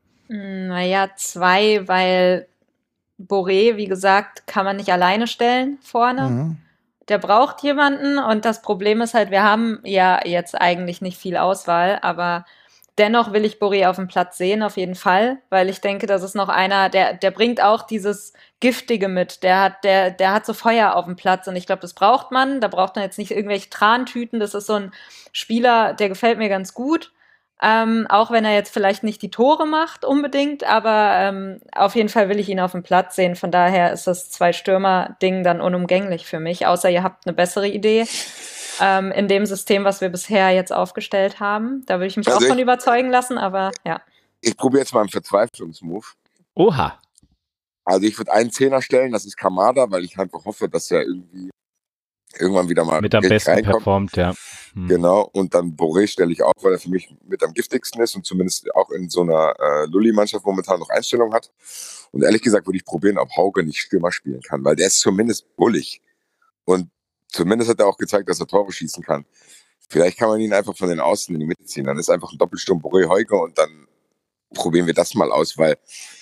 Naja, zwei, weil Boré, wie gesagt, kann man nicht alleine stellen vorne. Mhm. Der braucht jemanden und das Problem ist halt, wir haben ja jetzt eigentlich nicht viel Auswahl, aber dennoch will ich Boré auf dem Platz sehen, auf jeden Fall, weil ich denke, das ist noch einer, der, der bringt auch dieses Giftige mit, der hat, der, der hat so Feuer auf dem Platz und ich glaube, das braucht man, da braucht man jetzt nicht irgendwelche Trantüten, das ist so ein Spieler, der gefällt mir ganz gut. Ähm, auch wenn er jetzt vielleicht nicht die Tore macht unbedingt, aber ähm, auf jeden Fall will ich ihn auf dem Platz sehen. Von daher ist das Zwei-Stürmer-Ding dann unumgänglich für mich, außer ihr habt eine bessere Idee ähm, in dem System, was wir bisher jetzt aufgestellt haben. Da würde ich mich Also auch von ich- überzeugen lassen, aber ja. Ich probiere jetzt mal einen Verzweiflungsmove. Oha. Also ich würde einen Zehner stellen, das ist Kamada, weil ich einfach hoffe, dass er irgendwie irgendwann wieder mal Mit am richtig besten reinkommt. performt, ja. Hm. Genau, und dann Boré stelle ich auch, weil er für mich mit am giftigsten ist und zumindest auch in so einer äh, Lulli-Mannschaft momentan noch Einstellung hat. Und ehrlich gesagt würde ich probieren, ob Hauge nicht Stürmer spielen kann, weil der ist zumindest bullig. Und zumindest hat er auch gezeigt, dass er Tore schießen kann. Vielleicht kann man ihn einfach von den Außen in die Mitte ziehen. Dann ist einfach ein Doppelsturm Boré-Heuge und dann probieren wir das mal aus, weil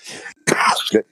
schle-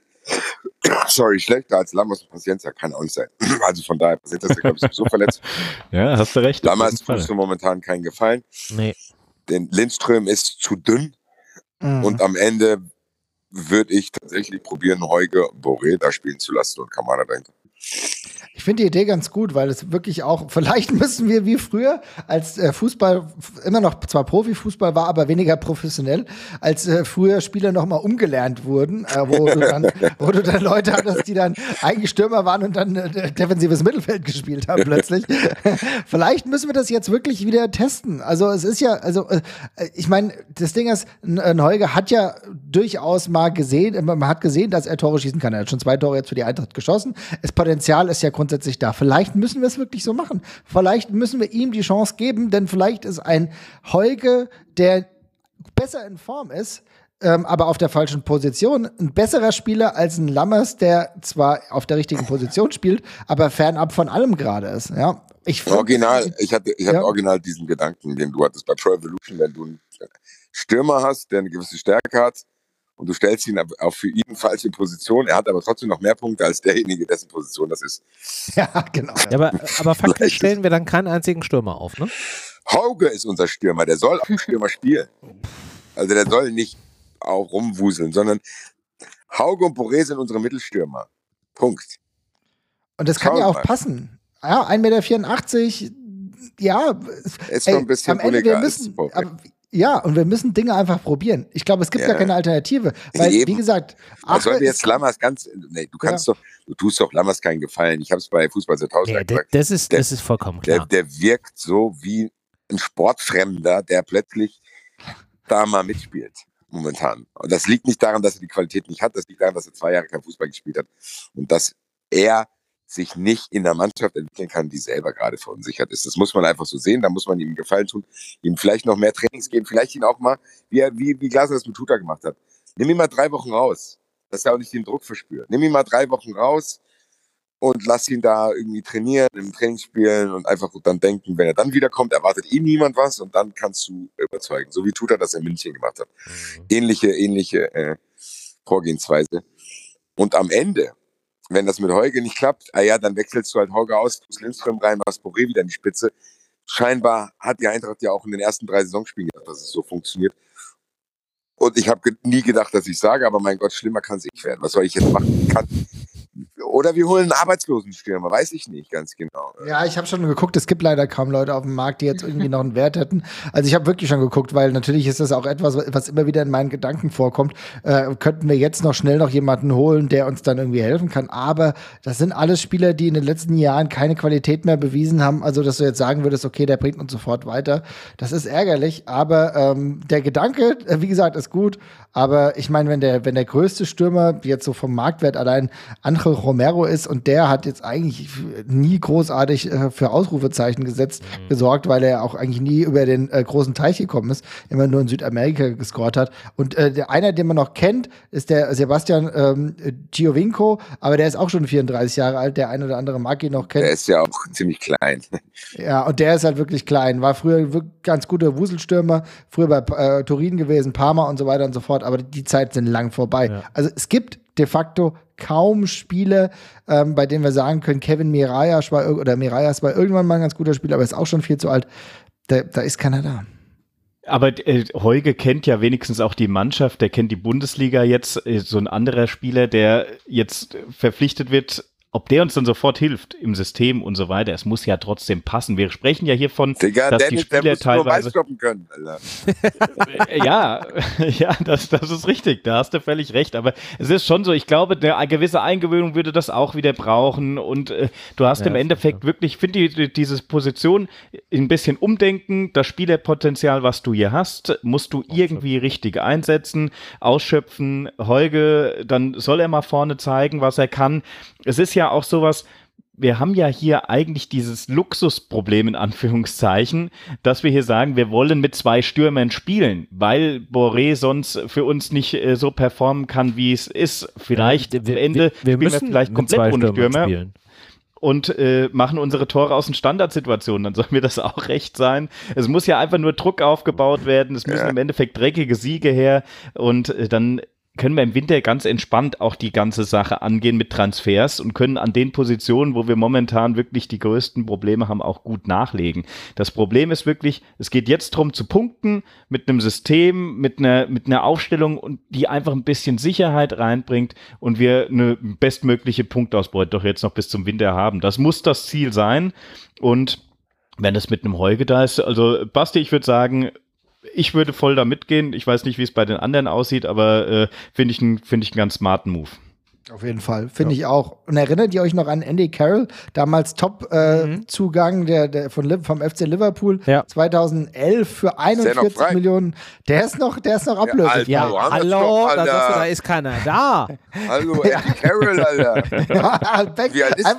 sorry, schlechter als Lammers und Paciencia kann auch nicht sein. Also von daher, Paciencia ist, glaube ich, sowieso verletzt. Ja, hast du recht. auf Lammers jeden Fall. tust du momentan keinen Gefallen. Nee. Den Lindström ist zu dünn Mhm. und am Ende würde ich tatsächlich probieren, Heuge Boré da spielen zu lassen und Kamada dahinter. Ich finde die Idee ganz gut, weil es wirklich auch, vielleicht müssen wir wie früher, als äh, Fußball f- immer noch zwar Profifußball war, aber weniger professionell, als äh, früher Spieler nochmal umgelernt wurden, äh, wo, du dann, wo du dann Leute hattest, die dann eigentlich Stürmer waren und dann äh, defensives Mittelfeld gespielt haben plötzlich. Vielleicht müssen wir das jetzt wirklich wieder testen. Also es ist ja, also äh, ich meine, das Ding ist, ein, ein Heuge hat ja durchaus mal gesehen, man hat gesehen, dass er Tore schießen kann. Er hat schon zwei Tore jetzt für die Eintracht geschossen. Das Potenzial ist ja grundsätzlich da. Vielleicht müssen wir es wirklich so machen. Vielleicht müssen wir ihm die Chance geben, denn vielleicht ist ein Heuge, der besser in Form ist, ähm, aber auf der falschen Position. Ein besserer Spieler als ein Lammers, der zwar auf der richtigen Position spielt, aber fernab von allem gerade ist. Ja, ich find, original, ich hatte, ich hatte ja. original diesen Gedanken, den du hattest bei Pro Evolution, wenn du einen Stürmer hast, der eine gewisse Stärke hat und du stellst ihn auf für ihn falsche Position, er hat aber trotzdem noch mehr Punkte als derjenige, dessen Position das ist. Ja, genau. Ja, aber, aber faktisch stellen wir dann keinen einzigen Stürmer auf, ne? Hauge ist unser Stürmer, der soll auch Stürmer spielen. Also der soll nicht auch rumwuseln, sondern Hauge und Boré sind unsere Mittelstürmer. Punkt. Und das kann Schau ja auch mal. passen. Ja, ein Meter vierundachtzig, ja. Ist ey, schon ein bisschen am Ende, wir illegal. müssen, aber, ja, und wir müssen Dinge einfach probieren. Ich glaube, es gibt Ja. gar keine Alternative. Weil, Eben. wie gesagt, Was soll Ache dir jetzt ist- Lammers ganz, nee, du kannst doch, du tust doch Lammers keinen Gefallen. Ich habe es bei Fußball zweitausend Nee, d- gesagt. das, ist, Der- das ist vollkommen Der, klar. der wirkt so wie ein Sportfremder, der plötzlich da mal mitspielt, momentan. Und das liegt nicht daran, dass er die Qualität nicht hat, das liegt daran, dass er zwei Jahre kein Fußball gespielt hat und dass er sich nicht in der Mannschaft entwickeln kann, die selber gerade verunsichert ist. Das muss man einfach so sehen, da muss man ihm einen Gefallen tun, ihm vielleicht noch mehr Trainings geben, vielleicht ihn auch mal, wie, er, wie, wie Glasner das mit Tuta gemacht hat. Nimm ihn mal drei Wochen raus, dass er auch nicht den Druck verspürt. Nimm ihn mal drei Wochen raus und lass ihn da irgendwie trainieren, im Training spielen und einfach dann denken, wenn er dann wiederkommt, erwartet ihm niemand was und dann kannst du überzeugen. So wie Tuta das in München gemacht hat. Mhm. Ähnliche, ähnliche äh, Vorgehensweise. Und am Ende, wenn das mit Heuge nicht klappt, ah ja, dann wechselst du halt Heuge aus, tust Lindström rein, machst Boré wieder in die Spitze. Scheinbar hat die Eintracht ja auch in den ersten drei Saisonspielen gedacht, dass es so funktioniert. Und ich habe ge- nie gedacht, dass ich sage, aber mein Gott, schlimmer kann es nicht werden. Was soll ich jetzt machen? Kann. Oder wir holen einen Arbeitslosenstürmer, weiß ich nicht ganz genau. Ja, ich habe schon geguckt, es gibt leider kaum Leute auf dem Markt, die jetzt irgendwie noch einen Wert hätten. Also ich habe wirklich schon geguckt, weil natürlich ist das auch etwas, was immer wieder in meinen Gedanken vorkommt. Äh, könnten wir jetzt noch schnell noch jemanden holen, der uns dann irgendwie helfen kann. Aber das sind alles Spieler, die in den letzten Jahren keine Qualität mehr bewiesen haben. Also dass du jetzt sagen würdest, okay, der bringt uns sofort weiter. Das ist ärgerlich, aber ähm, der Gedanke, äh, wie gesagt, ist gut. Aber ich meine, wenn der, wenn der größte Stürmer jetzt so vom Marktwert allein Angel Romero ist und der hat jetzt eigentlich nie großartig äh, für Ausrufezeichen gesetzt, mhm. gesorgt, weil er auch eigentlich nie über den äh, großen Teich gekommen ist, immer nur in Südamerika gescored hat. Und äh, der einer, den man noch kennt, ist der Sebastian ähm, Giovinco, aber der ist auch schon vierunddreißig Jahre alt, der ein oder andere mag ihn noch kennen. Der ist ja auch ziemlich klein. Ja, und der ist halt wirklich klein. War früher wirklich ganz guter Wuselstürmer, früher bei äh, Turin gewesen, Parma und so weiter und so fort, aber die Zeit sind lang vorbei. Ja. Also es gibt de facto kaum Spiele, ähm, bei denen wir sagen können, Kevin Mirallas war, oder Mirallas war irgendwann mal ein ganz guter Spieler, aber ist auch schon viel zu alt. Da, da ist keiner da. Aber äh, Heuge kennt ja wenigstens auch die Mannschaft, der kennt die Bundesliga jetzt. Äh, so ein anderer Spieler, der jetzt verpflichtet wird, ob der uns dann sofort hilft im System und so weiter, es muss ja trotzdem passen. Wir sprechen ja hier von, Digga, dass Dennis, die Spieler der muss teilweise... nur Mais stoppen können, Alter. ja, ja, das, das ist richtig, da hast du völlig recht, aber es ist schon so, ich glaube, eine gewisse Eingewöhnung würde das auch wieder brauchen und äh, du hast ja, im Endeffekt wirklich, ich finde die, diese Position ein bisschen umdenken, das Spielerpotenzial, was du hier hast, musst du irgendwie richtig einsetzen, ausschöpfen. Heuge, dann soll er mal vorne zeigen, was er kann. Es ist ja auch sowas, wir haben ja hier eigentlich dieses Luxusproblem in Anführungszeichen, dass wir hier sagen, wir wollen mit zwei Stürmern spielen, weil Boré sonst für uns nicht äh, so performen kann, wie es ist. Vielleicht ja, wir, am Ende wir, wir spielen wir vielleicht komplett ohne Stürmer spielen. und äh, machen unsere Tore aus den Standardsituationen, dann soll mir das auch recht sein. Es muss ja einfach nur Druck aufgebaut werden, es müssen ja. im Endeffekt dreckige Siege her und äh, dann können wir im Winter ganz entspannt auch die ganze Sache angehen mit Transfers und können an den Positionen, wo wir momentan wirklich die größten Probleme haben, auch gut nachlegen. Das Problem ist wirklich, es geht jetzt darum zu punkten mit einem System, mit einer, mit einer Aufstellung, und die einfach ein bisschen Sicherheit reinbringt und wir eine bestmögliche Punktausbeute doch jetzt noch bis zum Winter haben. Das muss das Ziel sein, und wenn es mit einem Heuge da ist, also Basti, ich würde sagen, ich würde voll da mitgehen. Ich weiß nicht, wie es bei den anderen aussieht, aber äh, finde ich, ein, find ich einen ganz smarten Move. Auf jeden Fall, finde ja. ich auch. Und erinnert ihr euch noch an Andy Carroll, damals Top-Zugang äh, mhm. der, der von, vom F C Liverpool, ja. zweitauseldelf für einundvierzig Millionen. Der ist noch, der ist noch ablösefrei. Ja, ja, hallo, da, da ist keiner da. Hallo, Andy Carroll, Alter. Ja, wie alt ist einfach, der?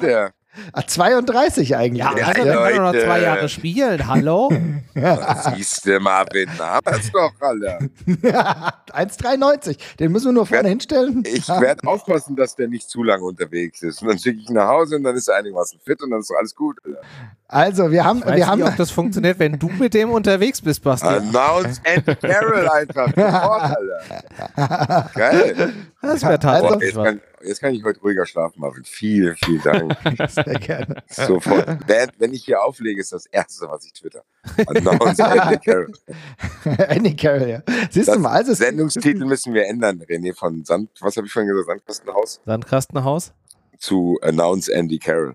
Ah, zweiunddreißig eigentlich. Ja, Ja, also wenn wir noch Leute. zwei Jahre spielen, hallo? Siehst du, Marvin, haben wir es doch alle. eins Komma dreiundneunzig. Den müssen wir nur vorne Wer- hinstellen. Ich werde aufpassen, dass der nicht zu lange unterwegs ist. Und dann schicke ich ihn nach Hause und dann ist er einigermaßen fit und dann ist doch alles gut. Alter. Also, wir haben, Ich weiß wir haben nicht, ob das funktioniert, wenn du mit dem unterwegs bist, Basti. Announce Andy Carroll einfach. Sofort, Alter. Geil. Das wäre Boah, tatsächlich jetzt, was. kann, jetzt kann ich heute ruhiger schlafen, Marvin. Vielen, vielen Dank. sehr gerne. Sofort. Wenn, wenn ich hier auflege, ist das Erste, was ich twitter. Announce Andy Carroll. Andy Carroll, ja. Siehst Das du mal, also es Sendungstitel müssen wir ändern, René, von Sand, was habe ich vorhin gesagt, Sandkastenhaus Sandkastenhaus? zu Announce Andy Carroll.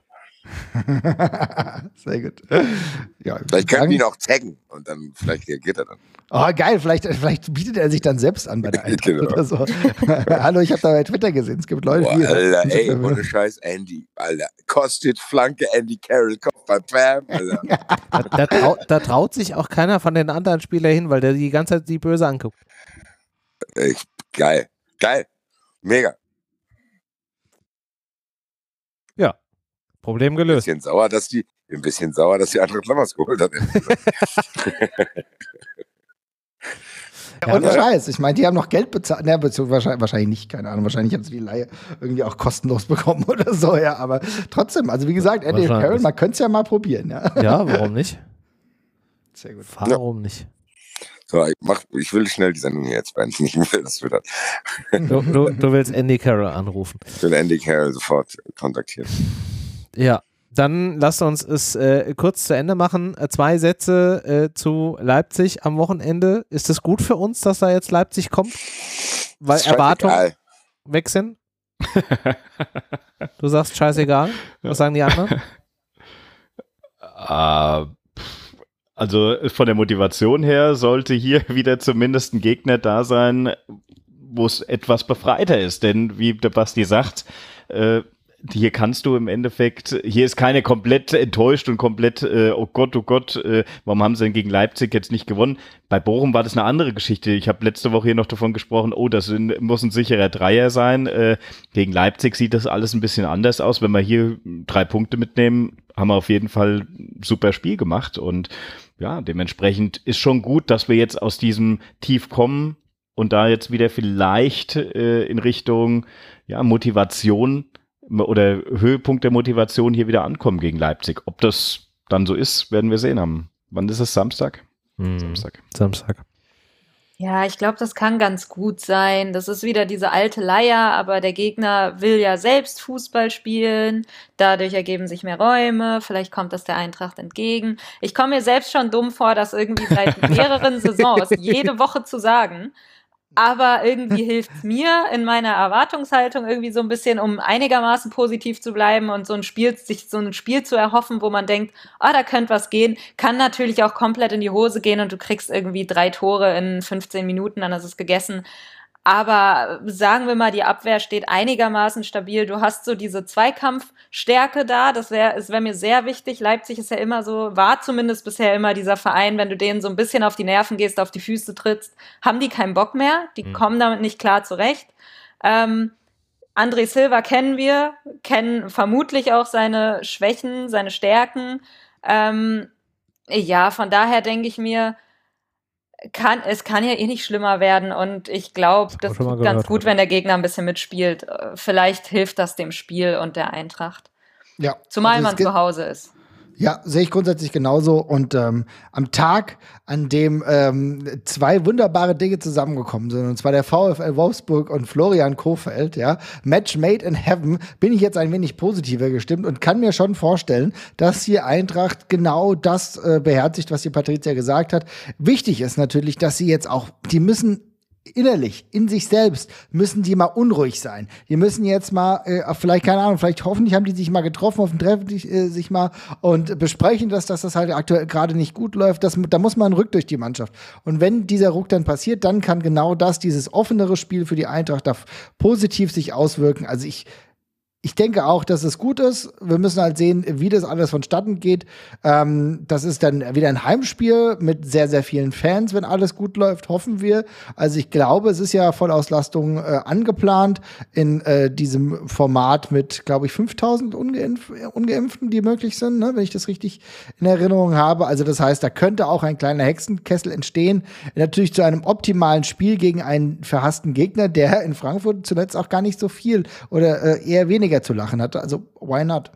sehr gut. Ja, Vielleicht können sagen- wir ihn auch taggen und dann vielleicht reagiert er dann. Oh, geil, vielleicht, vielleicht bietet er sich dann selbst an bei der Eintracht Genau. oder so. Hallo, ich habe da bei Twitter gesehen, es gibt Leute, Boah, die... Alter, ey, ohne Scheiß, Andy, Alter. Kostet Flanke Andy Carroll, Kopfball, Bam, Alter. Da, da, trau, da traut sich auch keiner von den anderen Spielern hin, weil der die ganze Zeit die böse anguckt. Ich, geil, geil, mega. Problem Ein gelöst. bisschen sauer, dass die, ein bisschen sauer, dass die Eintracht Lammers geholt hat. Ja, Ohne aber- Scheiß, ich meine, die haben noch Geld bezahlt, ne, beziehungsweise wahrscheinlich, wahrscheinlich nicht, keine Ahnung, wahrscheinlich haben sie die Leihe irgendwie auch kostenlos bekommen oder so, ja, aber trotzdem, also wie gesagt, Andy Wahrscheinlich. Carroll, man könnte es ja mal probieren, ja. Ja, warum nicht? Sehr gut. Warum nicht? So, ich, mach, ich will schnell die Sendung hier jetzt beenden. Ich will das wieder. Du, du, du willst Andy Carroll anrufen. Ich will Andy Carroll sofort kontaktieren. Ja, dann lasst uns es äh, kurz zu Ende machen. Äh, zwei Sätze äh, zu Leipzig am Wochenende. Ist es gut für uns, dass da jetzt Leipzig kommt? Weil Ist Erwartungen scheißegal. weg sind? Du sagst scheißegal. Was sagen die anderen? Äh, pff, also von der Motivation her sollte hier wieder zumindest ein Gegner da sein, wo es etwas befreiter ist. Denn wie der Basti sagt, äh, hier kannst du im Endeffekt, hier ist keiner komplett enttäuscht und komplett, äh, oh Gott, oh Gott, äh, warum haben sie denn gegen Leipzig jetzt nicht gewonnen? Bei Bochum war das eine andere Geschichte. Ich habe letzte Woche hier noch davon gesprochen, oh, das sind, muss ein sicherer Dreier sein. Äh, gegen Leipzig sieht das alles ein bisschen anders aus. Wenn wir hier drei Punkte mitnehmen, haben wir auf jeden Fall ein super Spiel gemacht. Und ja, dementsprechend ist schon gut, dass wir jetzt aus diesem Tief kommen und da jetzt wieder vielleicht äh, in Richtung ja, Motivation oder Höhepunkt der Motivation hier wieder ankommen gegen Leipzig. Ob das dann so ist, werden wir sehen haben. Wann ist es? Samstag? Hm, Samstag. Samstag. Ja, ich glaube, das kann ganz gut sein. Das ist wieder diese alte Leier, aber der Gegner will ja selbst Fußball spielen. Dadurch ergeben sich mehr Räume. Vielleicht kommt das der Eintracht entgegen. Ich komme mir selbst schon dumm vor, das irgendwie seit mehreren Saisons jede Woche zu sagen. Aber irgendwie hilft es mir in meiner Erwartungshaltung irgendwie so ein bisschen, um einigermaßen positiv zu bleiben und so ein Spiel, sich so ein Spiel zu erhoffen, wo man denkt, ah, da könnte was gehen, kann natürlich auch komplett in die Hose gehen und du kriegst irgendwie drei Tore in fünfzehn Minuten, dann ist es gegessen. Aber sagen wir mal, die Abwehr steht einigermaßen stabil. Du hast so diese Zweikampfstärke da. Das wäre, es wäre mir sehr wichtig. Leipzig ist ja immer so, war zumindest bisher immer dieser Verein, wenn du denen so ein bisschen auf die Nerven gehst, auf die Füße trittst, haben die keinen Bock mehr. Die mhm. kommen damit nicht klar zurecht. Ähm, André Silva kennen wir, kennen vermutlich auch seine Schwächen, seine Stärken. Ähm, ja, von daher denke ich mir, Kann, es kann ja eh nicht schlimmer werden und ich glaube, das tut ganz gut, wenn der Gegner ein bisschen mitspielt. Vielleicht hilft das dem Spiel und der Eintracht. Ja. Zumal also man zu Hause ist. Ja, sehe ich grundsätzlich genauso. Und ähm, am Tag, an dem ähm, zwei wunderbare Dinge zusammengekommen sind, und zwar der VfL Wolfsburg und Florian Kohfeldt, ja, Match made in heaven, bin ich jetzt ein wenig positiver gestimmt und kann mir schon vorstellen, dass hier Eintracht genau das äh, beherzigt, was die Patricia gesagt hat. Wichtig ist natürlich, dass sie jetzt auch, die müssen innerlich, in sich selbst, müssen die mal unruhig sein. Die müssen jetzt mal, äh, vielleicht, keine Ahnung, vielleicht hoffentlich haben die sich mal getroffen, auf dem Treffen äh, sich mal und besprechen das, dass das halt aktuell gerade nicht gut läuft. Das, da muss man einen Ruck durch die Mannschaft. Und wenn dieser Ruck dann passiert, dann kann genau das, dieses offenere Spiel für die Eintracht da positiv sich auswirken. Also ich Ich denke auch, dass es gut ist. Wir müssen halt sehen, wie das alles vonstatten geht. Ähm, das ist dann wieder ein Heimspiel mit sehr, sehr vielen Fans, wenn alles gut läuft, hoffen wir. Also ich glaube, es ist ja Vollauslastung äh, angeplant in äh, diesem Format mit, glaube ich, fünftausend Ungeimpf- Ungeimpften, die möglich sind, ne? Wenn ich das richtig in Erinnerung habe. Also das heißt, da könnte auch ein kleiner Hexenkessel entstehen. Natürlich zu einem optimalen Spiel gegen einen verhassten Gegner, der in Frankfurt zuletzt auch gar nicht so viel oder äh, eher weniger zu lachen hatte. Also, why not?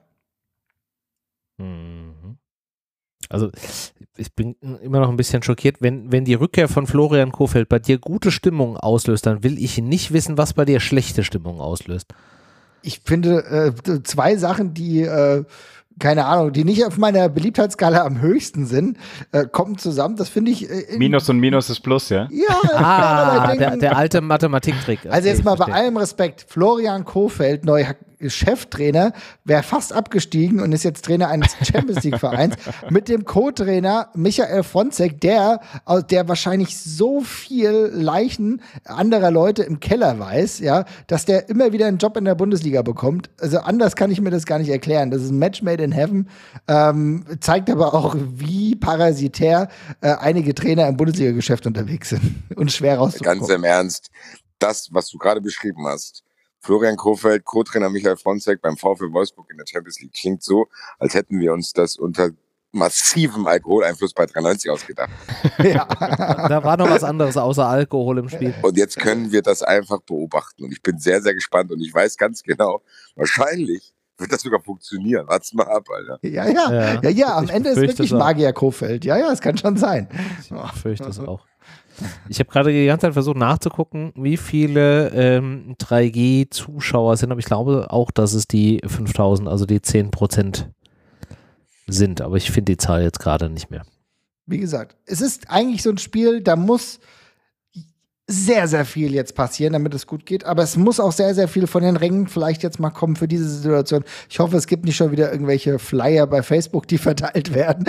Also, ich bin immer noch ein bisschen schockiert, wenn, wenn die Rückkehr von Florian Kohfeldt bei dir gute Stimmung auslöst, dann will ich nicht wissen, was bei dir schlechte Stimmung auslöst. Ich finde äh, zwei Sachen, die äh, keine Ahnung, die nicht auf meiner Beliebtheitsskala am höchsten sind, äh, kommen zusammen. Das finde ich äh, Minus und Minus ist Plus, ja? Ja, ah, denken, der, der alte Mathematiktrick. Also okay, jetzt mal bei verstehe. allem Respekt, Florian Kohfeldt, neuer Cheftrainer, wäre fast abgestiegen und ist jetzt Trainer eines Champions-League-Vereins mit dem Co-Trainer Michael Fronzek, der, der wahrscheinlich so viel Leichen anderer Leute im Keller weiß, ja, dass der immer wieder einen Job in der Bundesliga bekommt. Also anders kann ich mir das gar nicht erklären. Das ist ein Match made in heaven, ähm, zeigt aber auch, wie parasitär äh, einige Trainer im Bundesliga-Geschäft unterwegs sind und schwer rauszukommen. Ganz im Ernst, das, was du gerade beschrieben hast, Florian Kohfeldt, Co-Trainer Michael Fronzek beim VfL Wolfsburg in der Champions League, klingt so, als hätten wir uns das unter massivem Alkoholeinfluss bei dreiundneunzig ausgedacht. Ja. Da war noch was anderes außer Alkohol im Spiel. Und jetzt können wir das einfach beobachten. Und ich bin sehr, sehr gespannt. Und ich weiß ganz genau, wahrscheinlich wird das sogar funktionieren. Wart's mal ab, Alter. Ja, ja, ja, ja, ja am Ich Ende ist befürchte wirklich es auch. Magier Kohfeldt. Ja, ja, es kann schon sein. Ich fürchte es auch. Ich habe gerade die ganze Zeit versucht nachzugucken, wie viele ähm, drei G-Zuschauer sind, aber ich glaube auch, dass es die fünftausend, also die zehn Prozent sind, aber ich finde die Zahl jetzt gerade nicht mehr. Wie gesagt, es ist eigentlich so ein Spiel, da muss sehr, sehr viel jetzt passieren, damit es gut geht. Aber es muss auch sehr, sehr viel von den Rängen vielleicht jetzt mal kommen für diese Situation. Ich hoffe, es gibt nicht schon wieder irgendwelche Flyer bei Facebook, die verteilt werden.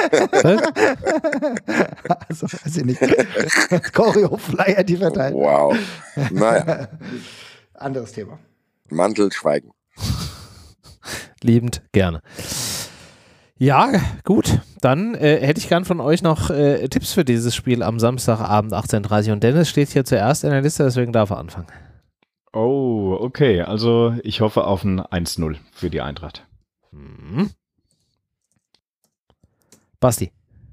Also, weiß ich nicht. Choreo-Flyer, die verteilt werden. Wow. Naja, Anderes Thema. Mantel schweigen. Liebend gerne. Ja, gut. Dann äh, hätte ich gern von euch noch äh, Tipps für dieses Spiel am Samstagabend achtzehn Uhr dreißig. Und Dennis steht hier zuerst in der Liste, deswegen darf er anfangen. Oh, okay. Also ich hoffe auf ein eins null für die Eintracht. Hm. Basti.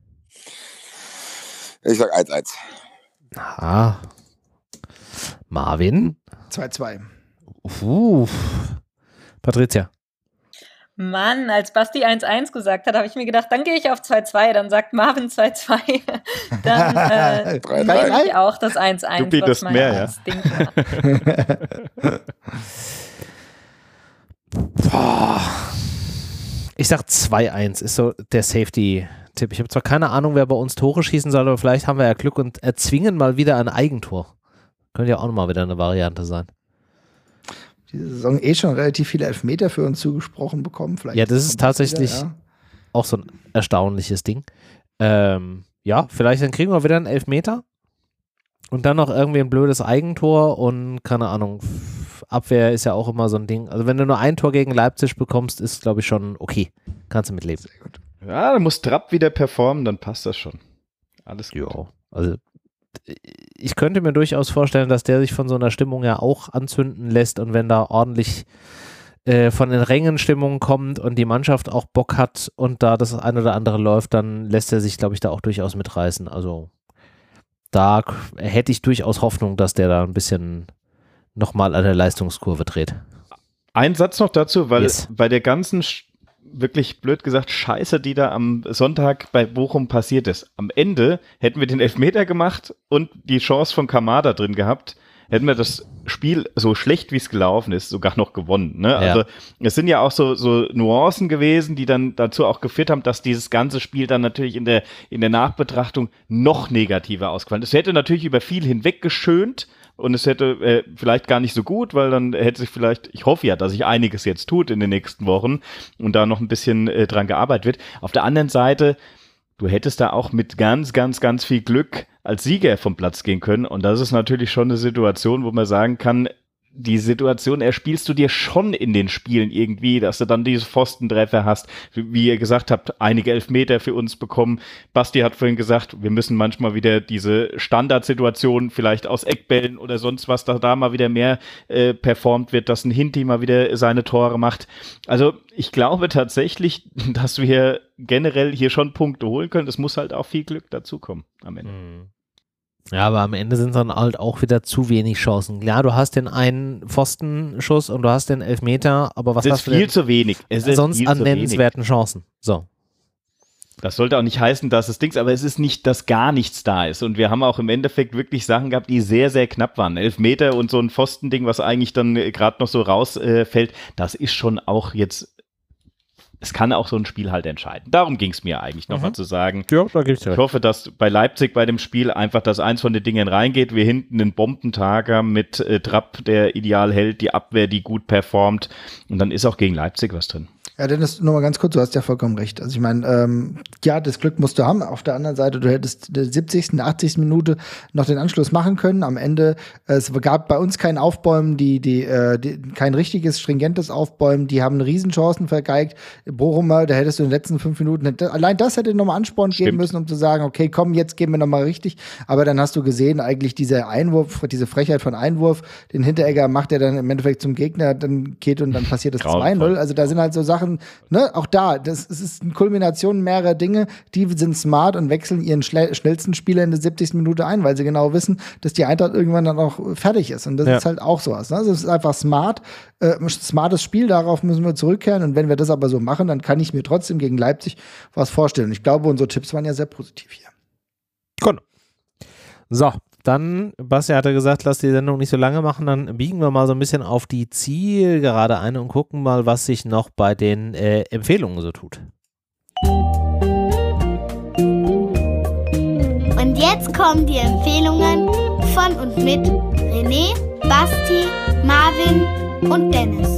Ich sag eins eins. Ah. Marvin. zwei zwei. Uh. Patricia. Mann, als Basti eins eins gesagt hat, habe ich mir gedacht, dann gehe ich auf zwei zwei, dann sagt Marvin zwei zwei. Dann äh, drei nehme drei. ich auch das eins eins. Du bietest was mein mehr, ja? Instinkt war. Boah. Ich sag zwei eins ist so der Safety-Tipp. Ich habe zwar keine Ahnung, wer bei uns Tore schießen soll, aber vielleicht haben wir ja Glück und erzwingen mal wieder ein Eigentor. Könnte ja auch nochmal wieder eine Variante sein. Diese Saison eh schon relativ viele Elfmeter für uns zugesprochen bekommen. Vielleicht Ja, das ist tatsächlich wieder, ja. auch so ein erstaunliches Ding. Ähm, ja, vielleicht dann kriegen wir wieder einen Elfmeter und dann noch irgendwie ein blödes Eigentor und keine Ahnung, Abwehr ist ja auch immer so ein Ding. Also wenn du nur ein Tor gegen Leipzig bekommst, ist glaube ich schon okay. Kannst du mitleben. Sehr gut. Ja, dann muss Trapp wieder performen, dann passt das schon. Alles gut. Ja, also ich könnte mir durchaus vorstellen, dass der sich von so einer Stimmung ja auch anzünden lässt und wenn da ordentlich äh, von den Rängen Stimmung kommt und die Mannschaft auch Bock hat und da das ein oder andere läuft, dann lässt er sich, glaube ich, da auch durchaus mitreißen. Also da k- hätte ich durchaus Hoffnung, dass der da ein bisschen nochmal an der Leistungskurve dreht. Ein Satz noch dazu, weil Yes. bei der ganzen, Sch- wirklich blöd gesagt, Scheiße, die da am Sonntag bei Bochum passiert ist. Am Ende hätten wir den Elfmeter gemacht und die Chance von Kamada drin gehabt, hätten wir das Spiel, so schlecht wie es gelaufen ist, sogar noch gewonnen. Ne? Ja. Also es sind ja auch so, so Nuancen gewesen, die dann dazu auch geführt haben, dass dieses ganze Spiel dann natürlich in der, in der Nachbetrachtung noch negativer ausgefallen ist. Es hätte natürlich über viel hinweg geschönt, und es hätte äh, vielleicht gar nicht so gut, weil dann hätte sich vielleicht, ich hoffe ja, dass sich einiges jetzt tut in den nächsten Wochen und da noch ein bisschen äh, dran gearbeitet wird. Auf der anderen Seite, du hättest da auch mit ganz, ganz, ganz viel Glück als Sieger vom Platz gehen können und das ist natürlich schon eine Situation, wo man sagen kann, die Situation erspielst du dir schon in den Spielen irgendwie, dass du dann diese Pfostentreffer hast, wie ihr gesagt habt, einige Elfmeter für uns bekommen. Basti hat vorhin gesagt, wir müssen manchmal wieder diese Standardsituationen vielleicht aus Eckbällen oder sonst was, da da mal wieder mehr äh, performt wird, dass ein Hinti mal wieder seine Tore macht. Also ich glaube tatsächlich, dass wir generell hier schon Punkte holen können. Es muss halt auch viel Glück dazukommen am Ende. Mhm. Ja, aber am Ende sind dann halt auch wieder zu wenig Chancen. Klar, du hast den einen Pfostenschuss und du hast den Elfmeter, aber was es hast ist du viel denn zu wenig. Es ist sonst viel an zu nennenswerten wenig. Chancen? So. Das sollte auch nicht heißen, dass es Dings, aber es ist nicht, dass gar nichts da ist. Und wir haben auch im Endeffekt wirklich Sachen gehabt, die sehr, sehr knapp waren. Elfmeter und so ein Pfostending, was eigentlich dann gerade noch so rausfällt, äh, das ist schon auch jetzt. Es kann auch so ein Spiel halt entscheiden. Darum ging es mir eigentlich nochmal Mhm. zu sagen. Ja, da gibt's ja. Ich hoffe, dass bei Leipzig bei dem Spiel einfach, dass eins von den Dingen reingeht. Wir hinten einen Bombentag haben mit äh, Trapp, der ideal hält, die Abwehr, die gut performt. Und dann ist auch gegen Leipzig was drin. Ja, Dennis, nur mal ganz kurz, du hast ja vollkommen recht. Also ich meine, ähm, ja, das Glück musst du haben. Auf der anderen Seite, du hättest der siebzigsten, achtzigsten Minute noch den Anschluss machen können. Am Ende, äh, es gab bei uns kein Aufbäumen, die, die, äh, die, kein richtiges, stringentes Aufbäumen. Die haben Riesenchancen vergeigt. Bochumer, da hättest du in den letzten fünf Minuten, allein das hätte nochmal Ansporn Stimmt. geben müssen, um zu sagen, okay, komm, jetzt gehen wir nochmal richtig. Aber dann hast du gesehen, eigentlich dieser Einwurf, diese Frechheit von Einwurf, den Hinteregger macht er dann im Endeffekt zum Gegner, dann geht und dann passiert das zwei null. Also da sind halt so Sachen, ne, auch da, das, das ist eine Kulmination mehrerer Dinge, die sind smart und wechseln ihren schle- schnellsten Spieler in der siebzigsten Minute ein, weil sie genau wissen, dass die Eintracht irgendwann dann auch fertig ist. Und das Ja. ist halt auch sowas. Ne? Also es ist einfach smart, äh, smartes Spiel, darauf müssen wir zurückkehren. Und wenn wir das aber so machen, dann kann ich mir trotzdem gegen Leipzig was vorstellen. Ich glaube, unsere Tipps waren ja sehr positiv hier. Gut. So, dann, Basti hatte gesagt, lass die Sendung nicht so lange machen, dann biegen wir mal so ein bisschen auf die Zielgerade ein und gucken mal, was sich noch bei den äh, Empfehlungen so tut. Und jetzt kommen die Empfehlungen von und mit René, Basti, Marvin und Dennis.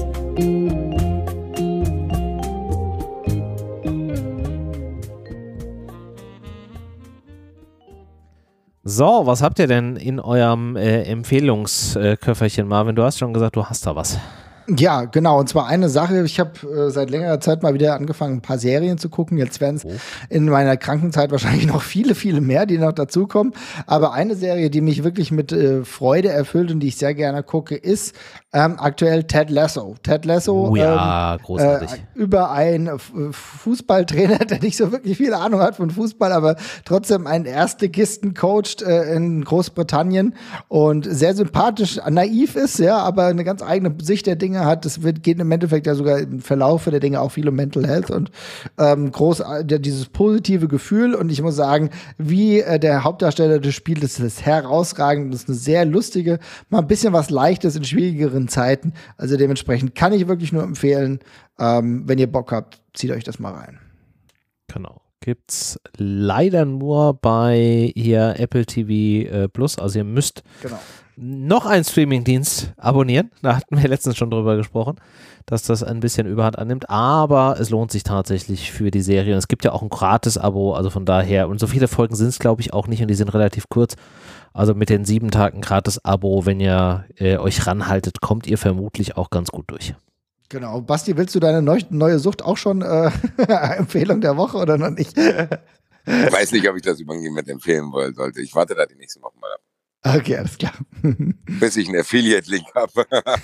So, was habt ihr denn in eurem äh, Empfehlungsköfferchen, Marvin? Du hast schon gesagt, du hast da was. Ja, genau. Und zwar eine Sache, ich habe äh, seit längerer Zeit mal wieder angefangen, ein paar Serien zu gucken. Jetzt werden es Oh. in meiner Krankenzeit wahrscheinlich noch viele, viele mehr, die noch dazukommen. Aber eine Serie, die mich wirklich mit äh, Freude erfüllt und die ich sehr gerne gucke, ist ähm, aktuell Ted Lasso. Ted Lasso Oh ja, ähm, großartig. Äh, über einen F- Fußballtrainer, der nicht so wirklich viel Ahnung hat von Fußball, aber trotzdem einen Erstligisten coacht äh, in Großbritannien und sehr sympathisch, naiv ist, ja, aber eine ganz eigene Sicht der Dinge hat. Das wird, geht im Endeffekt ja sogar im Verlauf der Dinge auch viel um Mental Health und ähm, groß, der, dieses positive Gefühl. Und ich muss sagen, wie äh, der Hauptdarsteller des Spiels, das ist herausragend. Das ist eine sehr lustige, mal ein bisschen was Leichtes in schwierigeren Zeiten. Also dementsprechend kann ich wirklich nur empfehlen, ähm, wenn ihr Bock habt, zieht euch das mal rein. Genau. Gibt's leider nur bei hier Apple T V äh, Plus. Also ihr müsst Genau. noch einen Streamingdienst abonnieren. Da hatten wir letztens schon drüber gesprochen, dass das ein bisschen Überhand annimmt. Aber es lohnt sich tatsächlich für die Serie. Und es gibt ja auch ein Gratis-Abo, also von daher. Und so viele Folgen sind es, glaube ich, auch nicht. Und die sind relativ kurz. Also mit den sieben Tagen Gratis-Abo, wenn ihr äh, euch ranhaltet, kommt ihr vermutlich auch ganz gut durch. Genau. Basti, willst du deine neu, neue Sucht auch schon äh, Empfehlung der Woche oder noch nicht? Ich weiß nicht, ob ich das irgendjemand empfehlen wollen sollte. Ich warte da die nächsten Wochen mal ab. Okay, alles klar. Bis ich einen Affiliate-Link habe.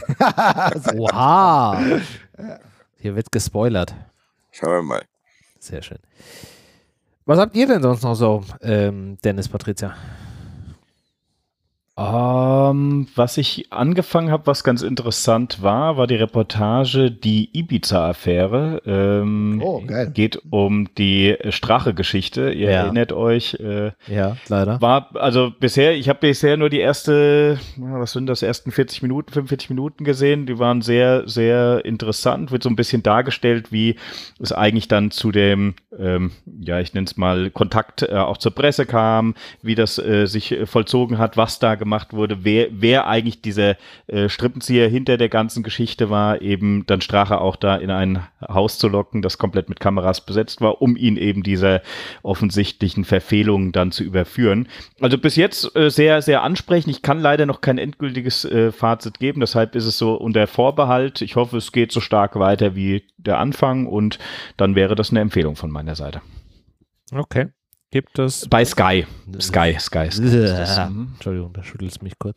Oha! Hier wird gespoilert. Schauen wir mal. Sehr schön. Was habt ihr denn sonst noch so, ähm, Dennis, Patricia? Ähm, was ich angefangen habe, was ganz interessant war, war die Reportage Die Ibiza-Affäre. Ähm, Oh, geil. Geht um die Strache-Geschichte. Ihr Ja. erinnert euch. Äh, Ja, leider. war, also bisher, ich habe bisher nur die erste, was sind das, ersten vierzig Minuten, fünfundvierzig Minuten gesehen. Die waren sehr, sehr interessant. Wird so ein bisschen dargestellt, wie es eigentlich dann zu dem, ähm, ja, ich nenne es mal, Kontakt äh, auch zur Presse kam, wie das äh, sich äh, vollzogen hat, was da gemacht wurde, wer, wer eigentlich dieser äh, Strippenzieher hinter der ganzen Geschichte war, eben dann Strache auch da in ein Haus zu locken, das komplett mit Kameras besetzt war, um ihn eben dieser offensichtlichen Verfehlung dann zu überführen. Also bis jetzt äh, sehr, sehr ansprechend. Ich kann leider noch kein endgültiges äh, Fazit geben, deshalb ist es so unter Vorbehalt. Ich hoffe, es geht so stark weiter wie der Anfang und dann wäre das eine Empfehlung von meiner Seite. Okay. Gibt es bei Sky. Sky, Sky. Sky ja. Entschuldigung, da schüttelt es mich kurz.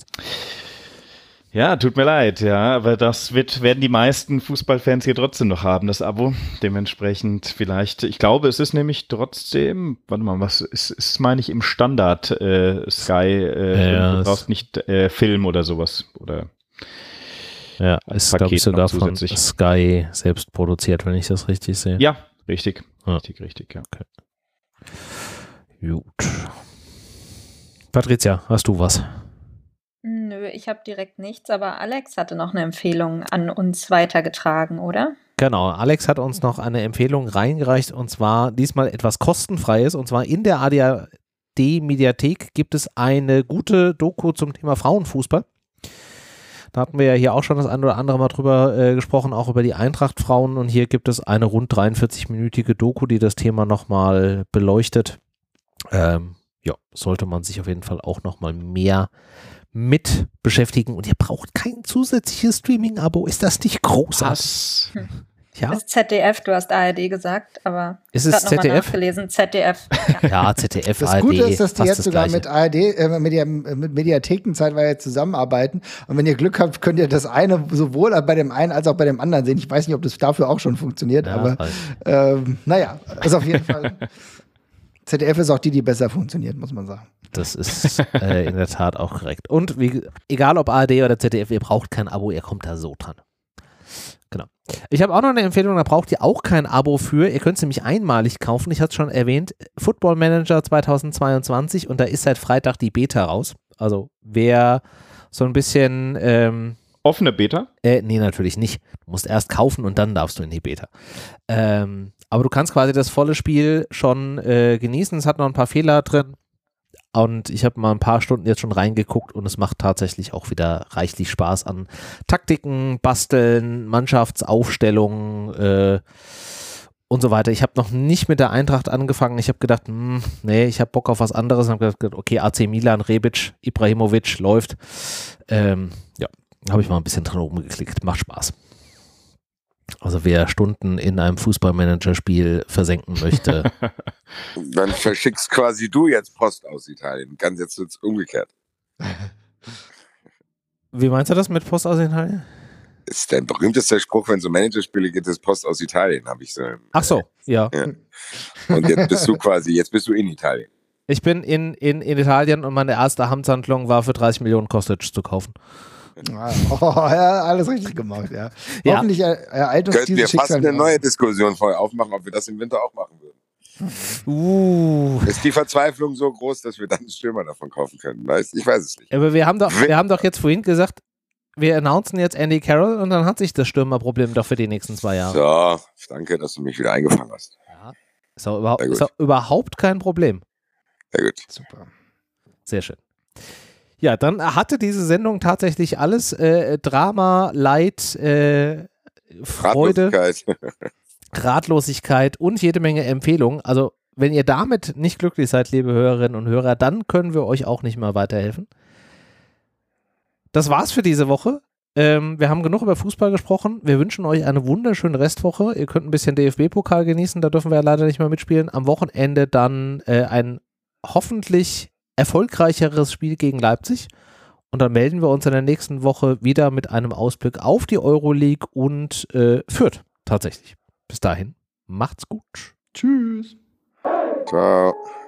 Ja, tut mir leid, ja, aber das wird, werden die meisten Fußballfans hier trotzdem noch haben, das Abo. Dementsprechend vielleicht, ich glaube, es ist nämlich trotzdem, warte mal, was ist, ist meine ich, im Standard äh, Sky, äh, ja, du brauchst nicht äh, Film oder sowas, oder ja, ist, glaube ich, sogar von Sky selbst produziert, wenn ich das richtig sehe. Ja, richtig, ja. richtig, richtig, ja. Okay. Gut. Patricia, hast du was? Nö, ich habe direkt nichts, aber Alex hatte noch eine Empfehlung an uns weitergetragen, oder? Genau, Alex hat uns noch eine Empfehlung reingereicht und zwar diesmal etwas kostenfreies und zwar in der A D D-Mediathek gibt es eine gute Doku zum Thema Frauenfußball. Da hatten wir ja hier auch schon das ein oder andere Mal drüber äh, gesprochen, auch über die Eintracht-Frauen und hier gibt es eine rund dreiundvierzig-minütige Doku, die das Thema nochmal beleuchtet. Ähm, ja, sollte man sich auf jeden Fall auch nochmal mehr mit beschäftigen und ihr braucht kein zusätzliches Streaming-Abo. Ist das nicht großartig? Hm. Ja? Das ist Z D F, du hast A R D gesagt, aber ist es Z D F? Nachgelesen. Z D F. Ja, ja Z D F, das A R D. Das Gute ist, dass die jetzt das sogar Gleiche. mit A R D, äh, mit, der, mit Mediatheken zeitweise zusammenarbeiten. Und wenn ihr Glück habt, könnt ihr das eine sowohl bei dem einen als auch bei dem anderen sehen. Ich weiß nicht, ob das dafür auch schon funktioniert, Ja, aber ähm, naja, ist auf jeden Fall. Z D F ist auch die, die besser funktioniert, muss man sagen. Das ist äh, in der Tat auch korrekt. Und wie, egal ob A R D oder Z D F, ihr braucht kein Abo, ihr kommt da so dran. Genau. Ich habe auch noch eine Empfehlung, da braucht ihr auch kein Abo für. Ihr könnt es nämlich einmalig kaufen. Ich hatte es schon erwähnt, Football Manager zweitausendzweiundzwanzig und da ist seit Freitag die Beta raus. Also wer so ein bisschen ähm, offene Beta? Äh, nee, natürlich nicht. Du musst erst kaufen und dann darfst du in die Beta. Ähm, aber du kannst quasi das volle Spiel schon äh, genießen. Es hat noch ein paar Fehler drin. Und ich habe mal ein paar Stunden jetzt schon reingeguckt und es macht tatsächlich auch wieder reichlich Spaß an Taktiken, Basteln, Mannschaftsaufstellungen äh, und so weiter. Ich habe noch nicht mit der Eintracht angefangen. Ich habe gedacht, hm, nee, ich habe Bock auf was anderes. Ich habe gedacht, okay, A C Milan, Rebic, Ibrahimovic läuft. Ähm, ja, habe ich mal ein bisschen dran rumgeklickt. Macht Spaß. Also wer Stunden in einem Fußballmanager-Spiel versenken möchte. Dann verschickst quasi du jetzt Post aus Italien. Ganz jetzt wird's umgekehrt. Wie meinst du das mit Post aus Italien? Ist der berühmteste Spruch, wenn es um Managerspiele geht, ist Post aus Italien, habe ich so. Ach so, ja. ja. Und jetzt bist du quasi, jetzt bist du in Italien. Ich bin in, in, in Italien und meine erste Amtshandlung war für dreißig Millionen Kostic zu kaufen. Oh, ja, alles richtig gemacht, ja. ja. Hoffentlich ereilt uns Könnten wir fast eine neue Diskussion vorher aufmachen, ob wir das im Winter auch machen würden. Uh. Ist die Verzweiflung so groß, dass wir dann einen Stürmer davon kaufen können? Weißt? Ich weiß es nicht. Aber wir haben doch, wir haben doch jetzt vorhin gesagt, wir announcen jetzt Andy Carroll und dann hat sich das Stürmerproblem doch für die nächsten zwei Jahre. So, danke, dass du mich wieder eingefangen hast. Ja. Ist auch, überhaupt, ist auch überhaupt kein Problem. Sehr gut. Super. Sehr schön. Ja, dann hatte diese Sendung tatsächlich alles. Äh, Drama, Leid, äh, Freude, Ratlosigkeit. Ratlosigkeit und jede Menge Empfehlungen. Also, wenn ihr damit nicht glücklich seid, liebe Hörerinnen und Hörer, dann können wir euch auch nicht mehr weiterhelfen. Das war's für diese Woche. Ähm, wir haben genug über Fußball gesprochen. Wir wünschen euch eine wunderschöne Restwoche. Ihr könnt ein bisschen D F B-Pokal genießen. Da dürfen wir ja leider nicht mehr mitspielen. Am Wochenende dann äh, ein hoffentlich erfolgreicheres Spiel gegen Leipzig und dann melden wir uns in der nächsten Woche wieder mit einem Ausblick auf die Euroleague und äh, Fürth tatsächlich. Bis dahin, macht's gut. Tschüss. Ciao.